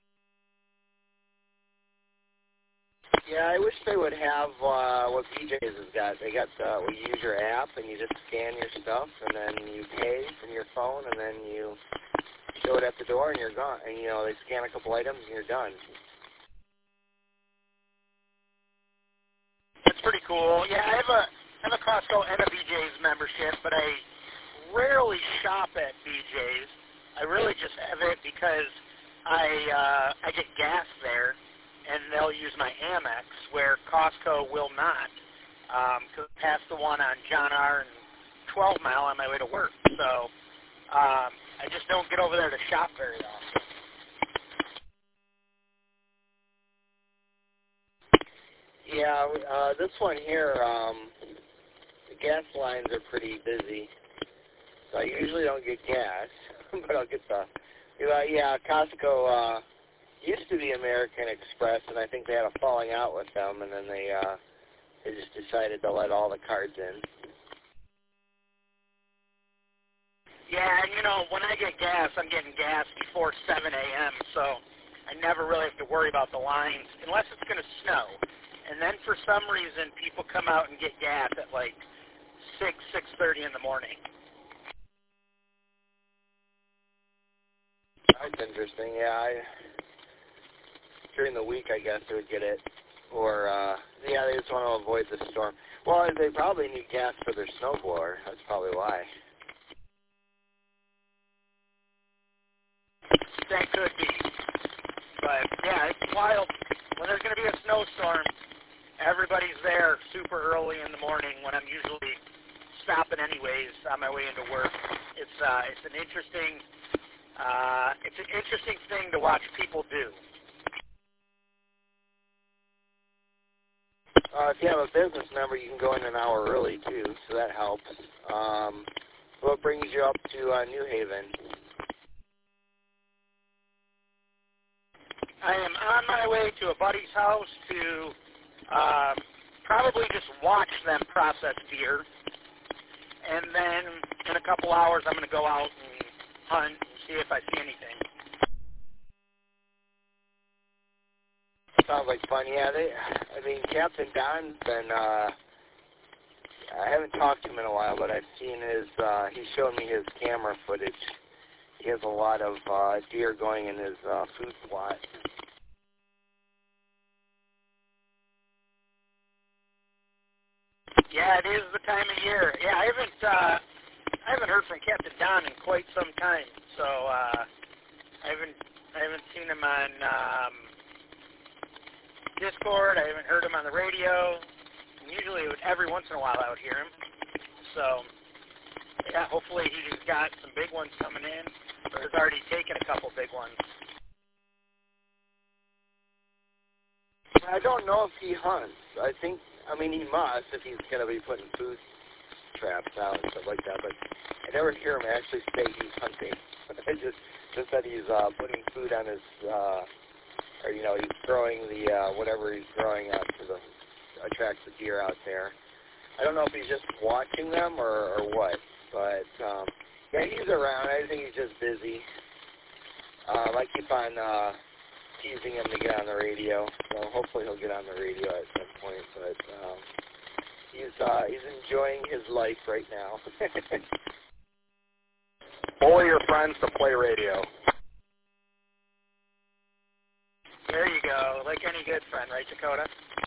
Yeah, I wish they would have what BJ's has got. They got where you use your app and you just scan your stuff and then you pay from your phone and then you show it at the door and you're gone. And they scan a couple items and you're done. It's pretty cool. Yeah, I have a Costco and a BJ's membership, but I rarely shop at BJ's. I really just have it because I get gas there, and they'll use my Amex, where Costco will not, because I passed the one on John R. and 12 Mile on my way to work. So I just don't get over there to shop very often. Yeah, this one here, the gas lines are pretty busy. So I usually don't get gas, but I'll get Costco used to be American Express, and I think they had a falling out with them, and then they just decided to let all the cards in. Yeah, and when I get gas, I'm getting gas before 7 a.m., so I never really have to worry about the lines, unless it's going to snow. And then for some reason, people come out and get gas at 6:30 in the morning. That's interesting. Yeah, during the week, I guess they would get it. Or, they just want to avoid the storm. Well, they probably need gas for their snowblower. That's probably why. That could be. But, yeah, it's wild. When there's going to be a snowstorm, everybody's there super early in the morning when I'm usually stopping anyways on my way into work. It's an interesting thing to watch people do. If you have a business number, you can go in an hour early, too, so that helps. What brings you up to New Haven? I am on my way to a buddy's house to probably just watch them process deer. And then in a couple hours, I'm going to go out and hunt and see if I see anything. Sounds like fun. Yeah, Captain Don's been, I haven't talked to him in a while, but I've seen he's shown me his camera footage. He has a lot of deer going in his food plot. Yeah, it is the time of year. Yeah, I haven't heard from Captain Don in quite some time, so I haven't seen him on Discord. I haven't heard him on the radio. And usually, every once in a while, I would hear him. So, yeah, hopefully he's got some big ones coming in, or has already taken a couple big ones. I don't know if he hunts. He must if he's going to be putting food traps out and stuff like that, but I never hear him actually say he's hunting. I just that he's putting food on his, he's throwing the, whatever he's throwing out to attract the deer out there. I don't know if he's just watching them or what, but, yeah, he's around. I think he's just busy. I keep on teasing him to get on the radio, so hopefully he'll get on the radio at some point, but he's enjoying his life right now. Bully your friends to play radio. There you go, like any good friend, right, Dakota?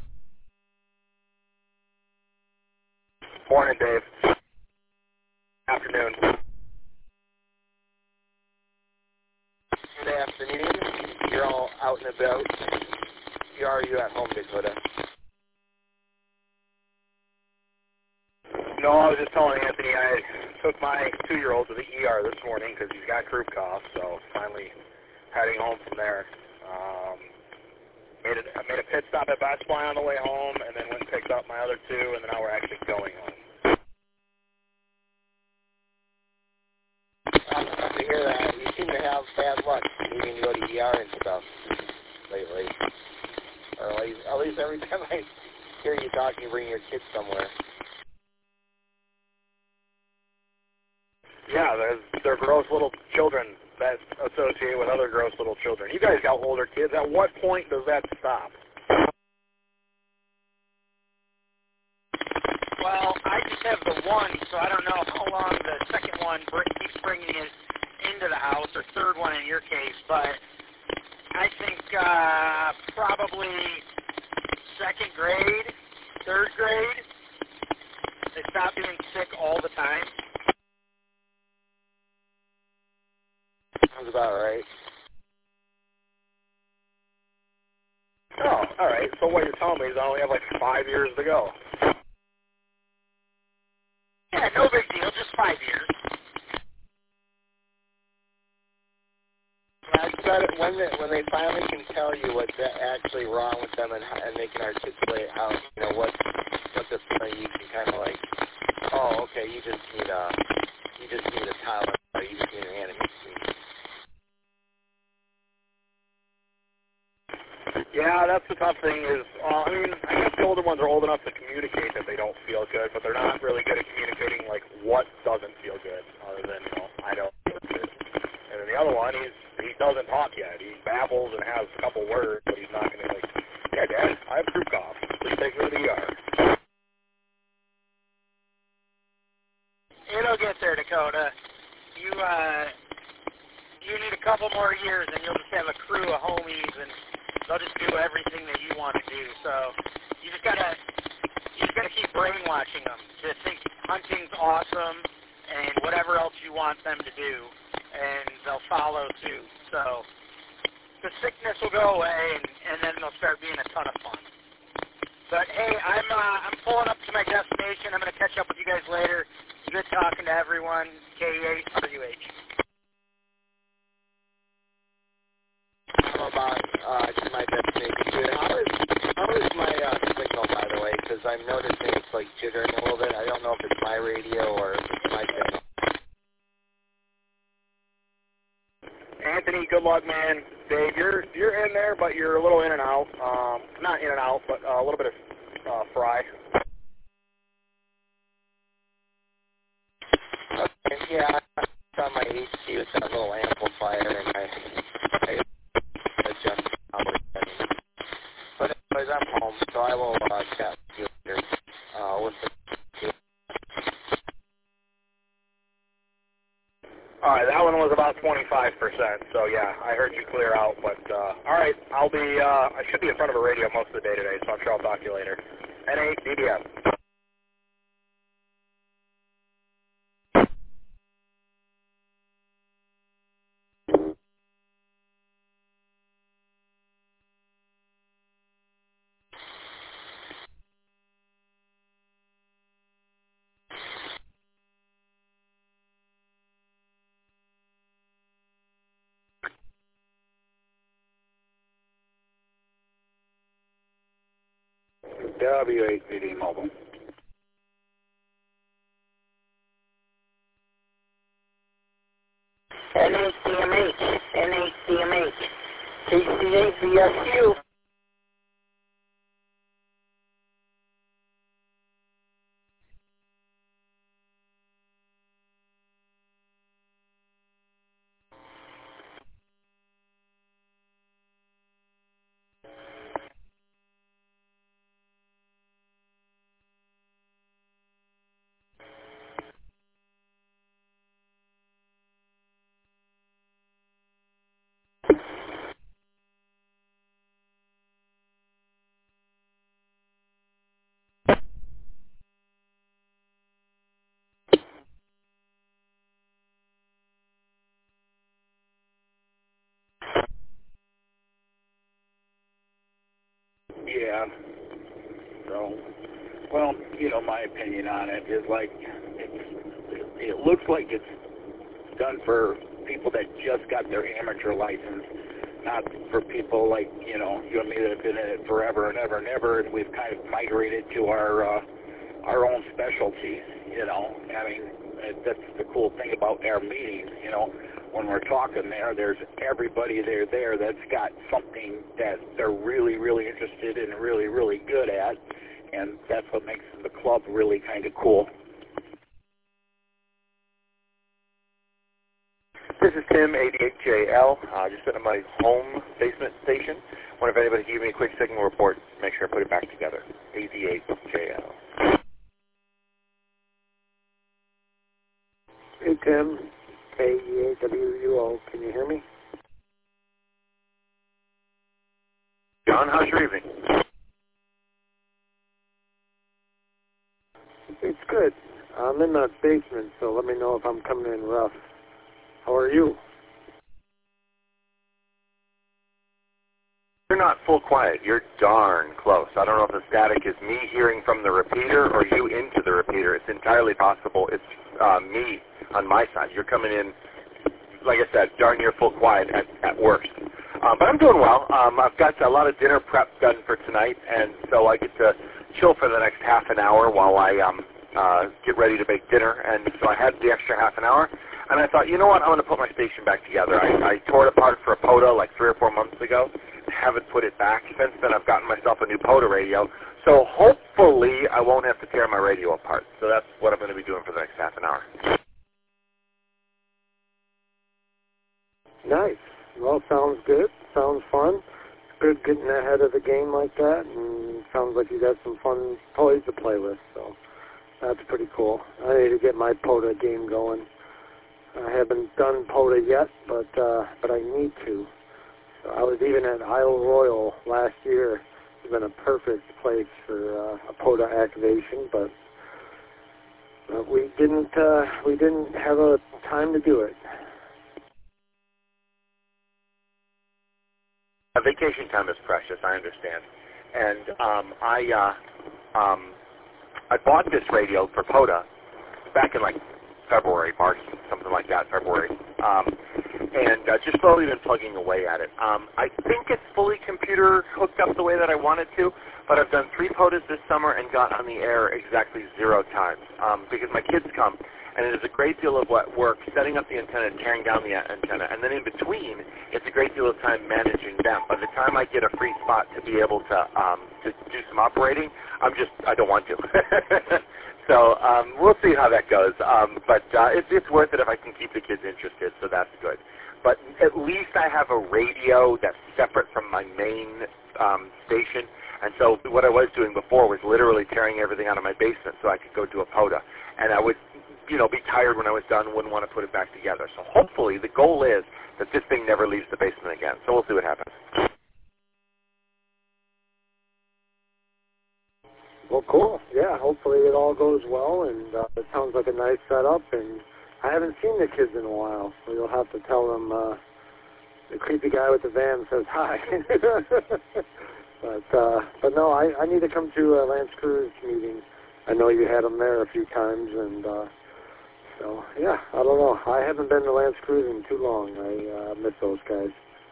Morning, Dave. Afternoon. Good afternoon. You're all out and about. Are you at home, Dakota? No, I was just telling Anthony I took my 2-year-old to the ER this morning because he's got croup cough, so finally heading home from there. I made a pit stop at Best Buy on the way home, and then went and picked up my other 2, and then now we're actually going home. I'm glad to hear that. You seem to have bad luck needing to go to ER and stuff lately. Or at least every time I hear you talk, you bring your kids somewhere. Yeah, they're gross little children that associate with other gross little children. You guys got older kids. At what point does that stop? Well, I just have the one, so I don't know how long the second one keeps bringing it into the house, or third one in your case, but I think probably second grade, third grade, they stop being sick all the time. Sounds about right. Oh, all right. So what you're telling me is I only have like 5 years to go. Yeah, no big deal, just 5 years. When they finally can tell you what's actually wrong with them and they can articulate how, what this thing, you can kind of like, oh, okay, you just need a toddler, or you just need an anime scene. Yeah, that's the tough thing is, I guess the older ones are old enough to communicate that they don't feel good, but they're not really good at communicating, like, what doesn't feel good, other than, I don't feel good. And then the other one, he doesn't talk yet. He babbles and has a couple words, but he's not going to, like, yeah, Dad, I have croup cough. Please take me to the ER. It'll get there, Dakota. You need a couple more years, and you'll just have a crew of homies, and they'll just do everything that you want to do. So you just gotta just got to keep brainwashing them to think hunting's awesome and whatever else you want them to do, and they'll follow suit. So the sickness will go away, and then they'll start being a ton of fun. But hey, I'm pulling up to my destination. I'm going to catch up with you guys later. Good talking to everyone. KEH. I'm about to my destination. Dude, how is my signal, by the way? Because I'm noticing it's like jittering a little bit. I don't know if it's my radio or if it's my signal. Anthony, good luck, man. Dave, you're in there, but you're a little in and out. Not in and out, but a little bit of fry. Okay, yeah, I on my HQ with that little amplifier, and I adjust the power setting. But anyways, I'm home, so I will chat with you later. Listen to you. All right, that one was about 25%, so yeah, I heard you clear out, but all right, I should be in front of a radio most of the day today, so I'm sure I'll talk to you later. NA DBS. W8PD Mobile. NHCMH, NHCMH, TCA VSU. Yeah. So, well, my opinion on it is like it looks like it's done for people that just got their amateur license, not for people like you and me that have been in it forever and ever and ever, and we've kind of migrated to our own specialties. I mean, that's the cool thing about our meetings. When we're talking there's everybody there that's got something that they're really, really interested in and really, really good at, and that's what makes the club really kind of cool. This is Tim, 88JL, just sitting at my home basement station. Wonder if anybody can give me a quick signal report, make sure I put it back together. 88JL. Hey, Tim. KEAWUO. Can you hear me? John, how's your evening? It's good. I'm in the basement, so let me know if I'm coming in rough. How are you? You're not full quiet. You're darn close. I don't know if the static is me hearing from the repeater or you into the repeater. It's entirely possible it's me on my side. You're coming in, like I said, darn near full quiet at worst. But I'm doing well. I've got a lot of dinner prep done for tonight, and so I get to chill for the next half an hour while I get ready to make dinner. And so I had the extra half an hour, and I thought, you know what, I'm going to put my station back together. I tore it apart for a POTA like 3 or 4 months ago. Haven't put it back. Since then, I've gotten myself a new POTA radio. So hopefully I won't have to tear my radio apart. So that's what I'm going to be doing for the next half an hour. Nice. Well, sounds good. Sounds fun. Good getting ahead of the game like that, and sounds like you got some fun toys to play with, so that's pretty cool. I need to get my POTA game going. I haven't done POTA yet, but I need to. So I was even at Isle Royal last year been a perfect place for a POTA activation, but we didn't have a time to do it. Vacation time is precious, I understand. And I bought this radio for POTA back in like February, March, something like that, February. And just slowly been plugging away at it. I think it's fully computer hooked up the way that I want it to, but I've done 3 POTAs this summer and got on the air exactly 0 times because my kids come, and it is a great deal of work setting up the antenna and tearing down the antenna, and then in between, it's a great deal of time managing them. By the time I get a free spot to be able to do some operating, I don't want to. So we'll see how that goes. But it's worth it if I can keep the kids interested, so that's good. But at least I have a radio that's separate from my main station. And so what I was doing before was literally tearing everything out of my basement so I could go do a POTA. And I would, be tired when I was done, wouldn't want to put it back together. So hopefully the goal is that this thing never leaves the basement again. So we'll see what happens. Well, cool. Yeah, hopefully it all goes well, and it sounds like a nice setup. And I haven't seen the kids in a while, so you'll have to tell them the creepy guy with the van says hi. But no, I need to come to a Lance Cruz meeting. I know you had them there a few times, and so yeah, I don't know. I haven't been to Lance Cruz in too long. I miss those guys.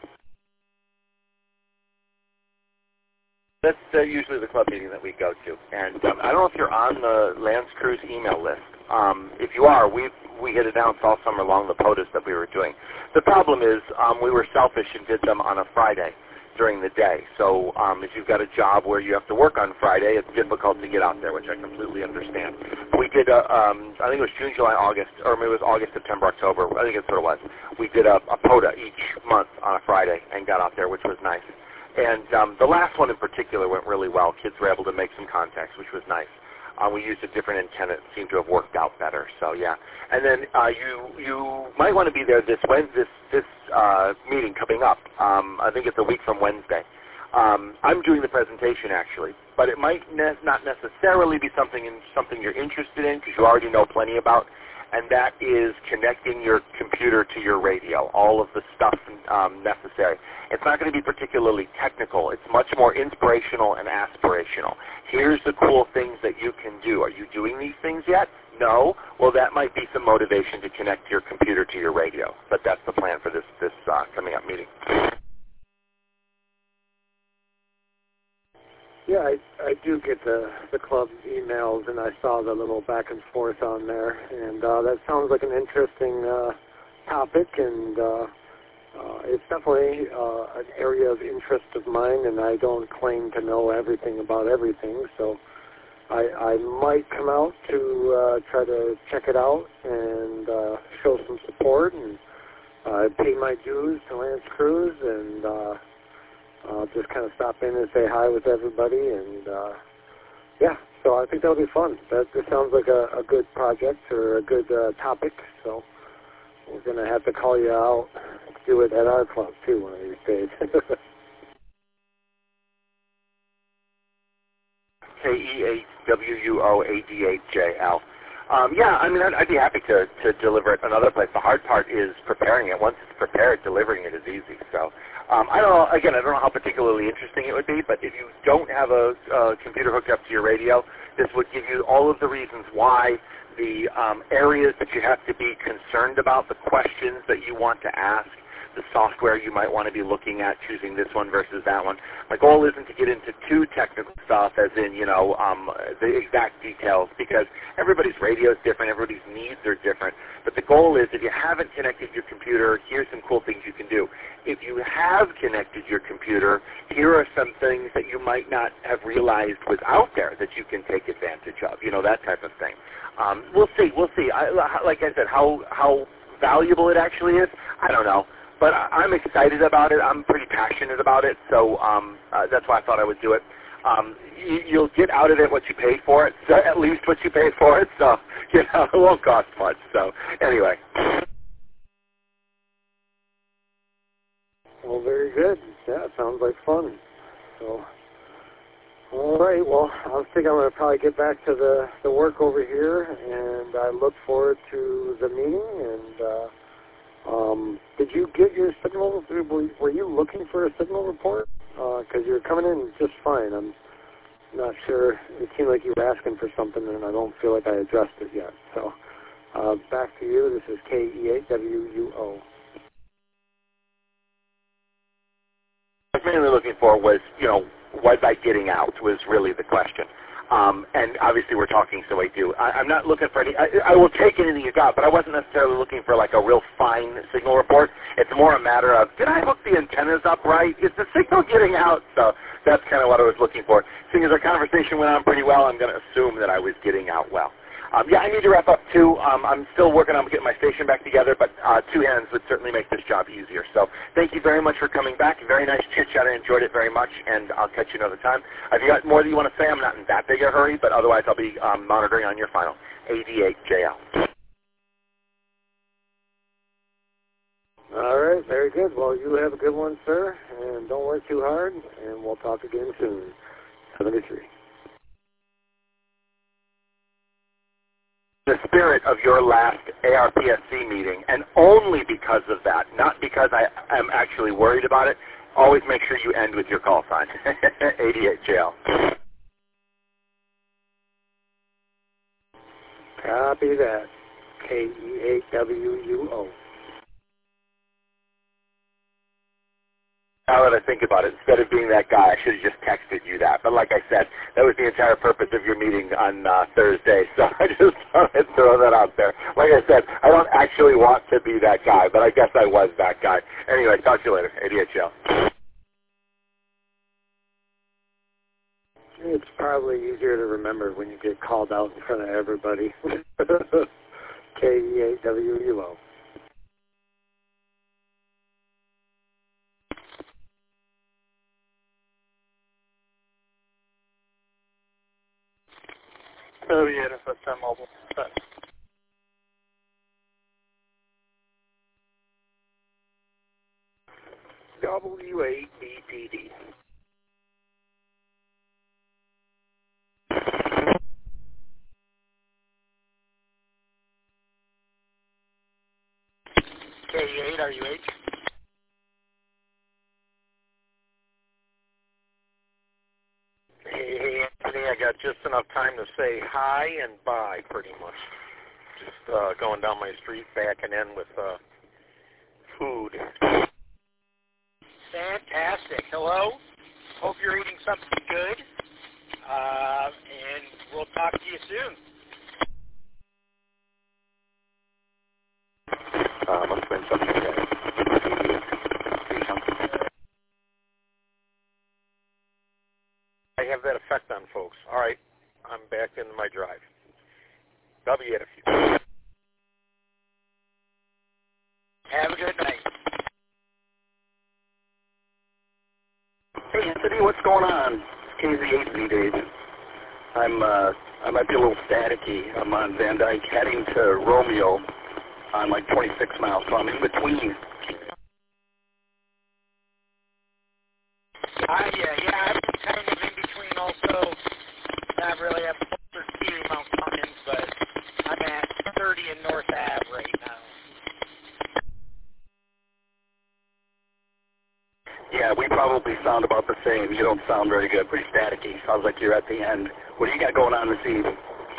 That's usually the club meeting that we go to. And I don't know if you're on the Lance Cruz email list. If you are, we had announced all summer long the POTAs that we were doing. The problem is we were selfish and did them on a Friday during the day. So if you've got a job where you have to work on Friday, it's difficult to get out there, which I completely understand. We did, I think it was June, July, August, or maybe it was August, September, October. I think that's what it was. We did a POTA each month on a Friday and got out there, which was nice. And the last one in particular went really well. Kids were able to make some contacts, which was nice. We used a different antenna. It seemed to have worked out better. So yeah. And then you might want to be there this meeting coming up. I think it's a week from Wednesday. I'm doing the presentation actually, but it might not necessarily be something you're interested in because you already know plenty about. And that is connecting your computer to your radio, all of the stuff necessary. It's not going to be particularly technical. It's much more inspirational and aspirational. Here's the cool things that you can do. Are you doing these things yet? No? Well, that might be some motivation to connect your computer to your radio. But that's the plan for this coming up meeting. Yeah, I do get the club emails, and I saw the little back and forth on there, and that sounds like an interesting topic, and it's definitely an area of interest of mine, and I don't claim to know everything about everything, so I might come out to try to check it out and show some support, and pay my dues to Lance Cruz, and just kind of stop in and say hi with everybody, and yeah, so I think that'll be fun. That sounds like a good project or a good topic, so we're going to have to call you out, do it at our club too one of these days. KEHWUOADHJL. Yeah, I mean, I'd be happy to deliver it another place. The hard part is preparing it. Once it's prepared, delivering it is easy. So I don't know. Again, I don't know how particularly interesting it would be, but if you don't have a computer hooked up to your radio, this would give you all of the reasons why, the areas that you have to be concerned about, the questions that you want to ask, the software you might want to be looking at, choosing this one versus that one. My goal isn't to get into too technical stuff as in, the exact details, because everybody's radio is different, everybody's needs are different. But the goal is, if you haven't connected your computer, here's some cool things you can do. If you have connected your computer, here are some things that you might not have realized was out there that you can take advantage of, that type of thing. We'll see. Like I said, how valuable it actually is, I don't know. But I'm excited about it. I'm pretty passionate about it, so that's why I thought I would do it. You'll get out of it what you pay for it, so at least what you pay for it, so it won't cost much. So anyway. Well, very good. Yeah, it sounds like fun. So All right, well, I think I'm going to probably get back to the work over here, and I look forward to the meeting. And did you get your signal? Were you looking for a signal report? Because you're coming in just fine. I'm not sure. It seemed like you were asking for something, and I don't feel like I addressed it yet. So back to you. This is KE8WUO. What I was mainly looking for was, was I getting out was really the question. And obviously we're talking, so I do. I'm not looking for any, I will take anything you got, but I wasn't necessarily looking for like a real fine signal report. It's more a matter of, did I hook the antennas up right? Is the signal getting out? So that's kind of what I was looking for. Seeing as our conversation went on pretty well, I'm going to assume that I was getting out well. Yeah, I need to wrap up too. I'm still working on getting my station back together, but two hands would certainly make this job easier. So thank you very much for coming back. Very nice chit-chat. I enjoyed it very much, and I'll catch you another time. If you got more that you want to say, I'm not in that big a hurry, but otherwise I'll be monitoring on your final. AD8JL. All right, very good. Well, you have a good one, sir, and don't work too hard, and we'll talk again soon. 73. The spirit of your last ARPSC meeting, and only because of that, not because I am actually worried about it, always make sure you end with your call sign. 88JL. Copy that. KE8WUO. Now that I think about it, instead of being that guy, I should have just texted you that. But like I said, that was the entire purpose of your meeting on Thursday, so I just thought I'd throw that out there. Like I said, I don't actually want to be that guy, but I guess I was that guy. Anyway, talk to you later. ADHL. It's probably easier to remember when you get called out in front of everybody. KE8WUO. WNFSM mobile. W8BPD. K8, are you H? Hey, Anthony, I got just enough time to say hi and bye, pretty much. Just going down my street, backing in with food. Fantastic. Hello. Hope you're eating something good. And we'll talk to you soon. Must have been something I have that effect on folks. All right, I'm back into my drive. W at a few. Have a good night. Hey, Anthony, what's going on? It's KZ8 David. I might be a little staticky. I'm on Van Dyke heading to Romeo on like 26 miles, so I'm in between. Yeah, I'm kind of in between also. Not really at Boulder City, Mount Clemens, but I'm at 30 in North Ave right now. Yeah, we probably sound about the same. You don't sound very good. Pretty staticky. Sounds like you're at the end. What do you got going on this evening?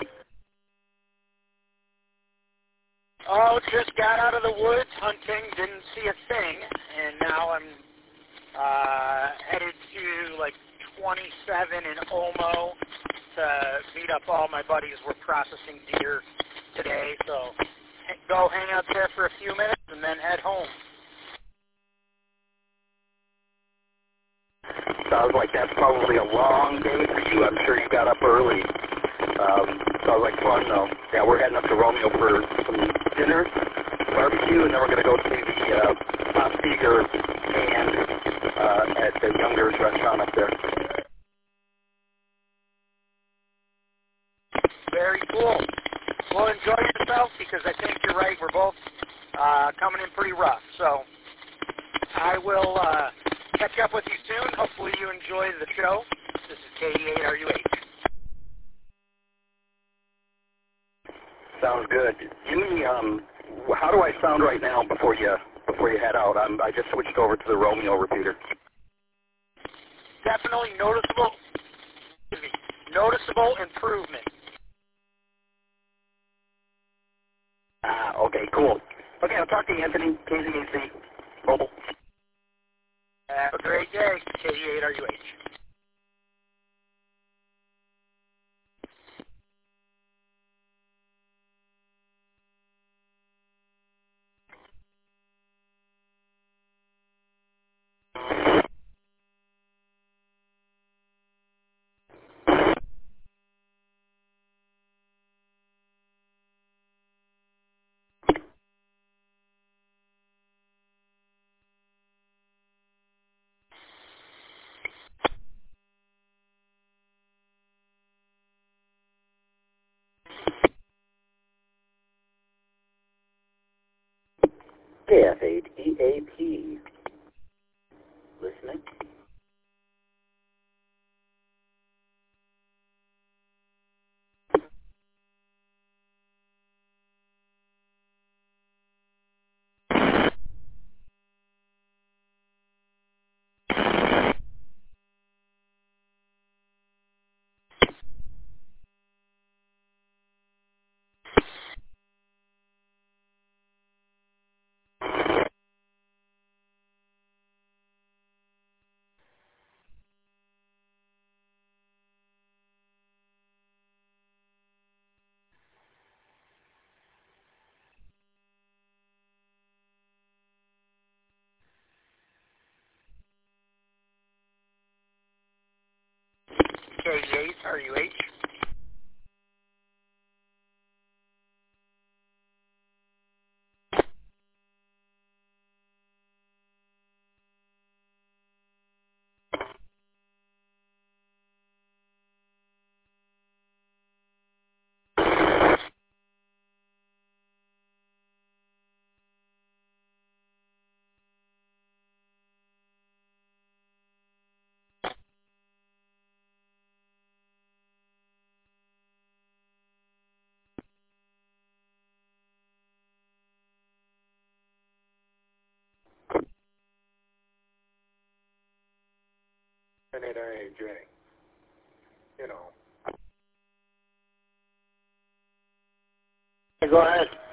Oh, just got out of the woods hunting, didn't see a thing, and now I'm headed to like 27 in Omo to meet up all my buddies. We're processing deer today, so go hang out there for a few minutes and then head home. Sounds like that's probably a long day for you. I'm sure you got up early. Sounds like fun, though. Yeah, we're heading up to Romeo for some dinner, barbecue, and then we're going to go see the Bob Seger band at the Younger's restaurant up there. Very cool. Well, enjoy yourself because I think you're right. We're both coming in pretty rough. So I will catch up with you soon. Hopefully you enjoy the show. This is KD8RUH. Sounds good. Give me, how do I sound right now before you head out? I just switched over to the Romeo repeater. Definitely noticeable improvement. Okay, cool. Okay, I'll talk to you, Anthony, KZAC, Mobile. Have a great day, KD8RUH. KF8EAP. Listening. KD8RUH. And it ain't Jay. You know. Go ahead.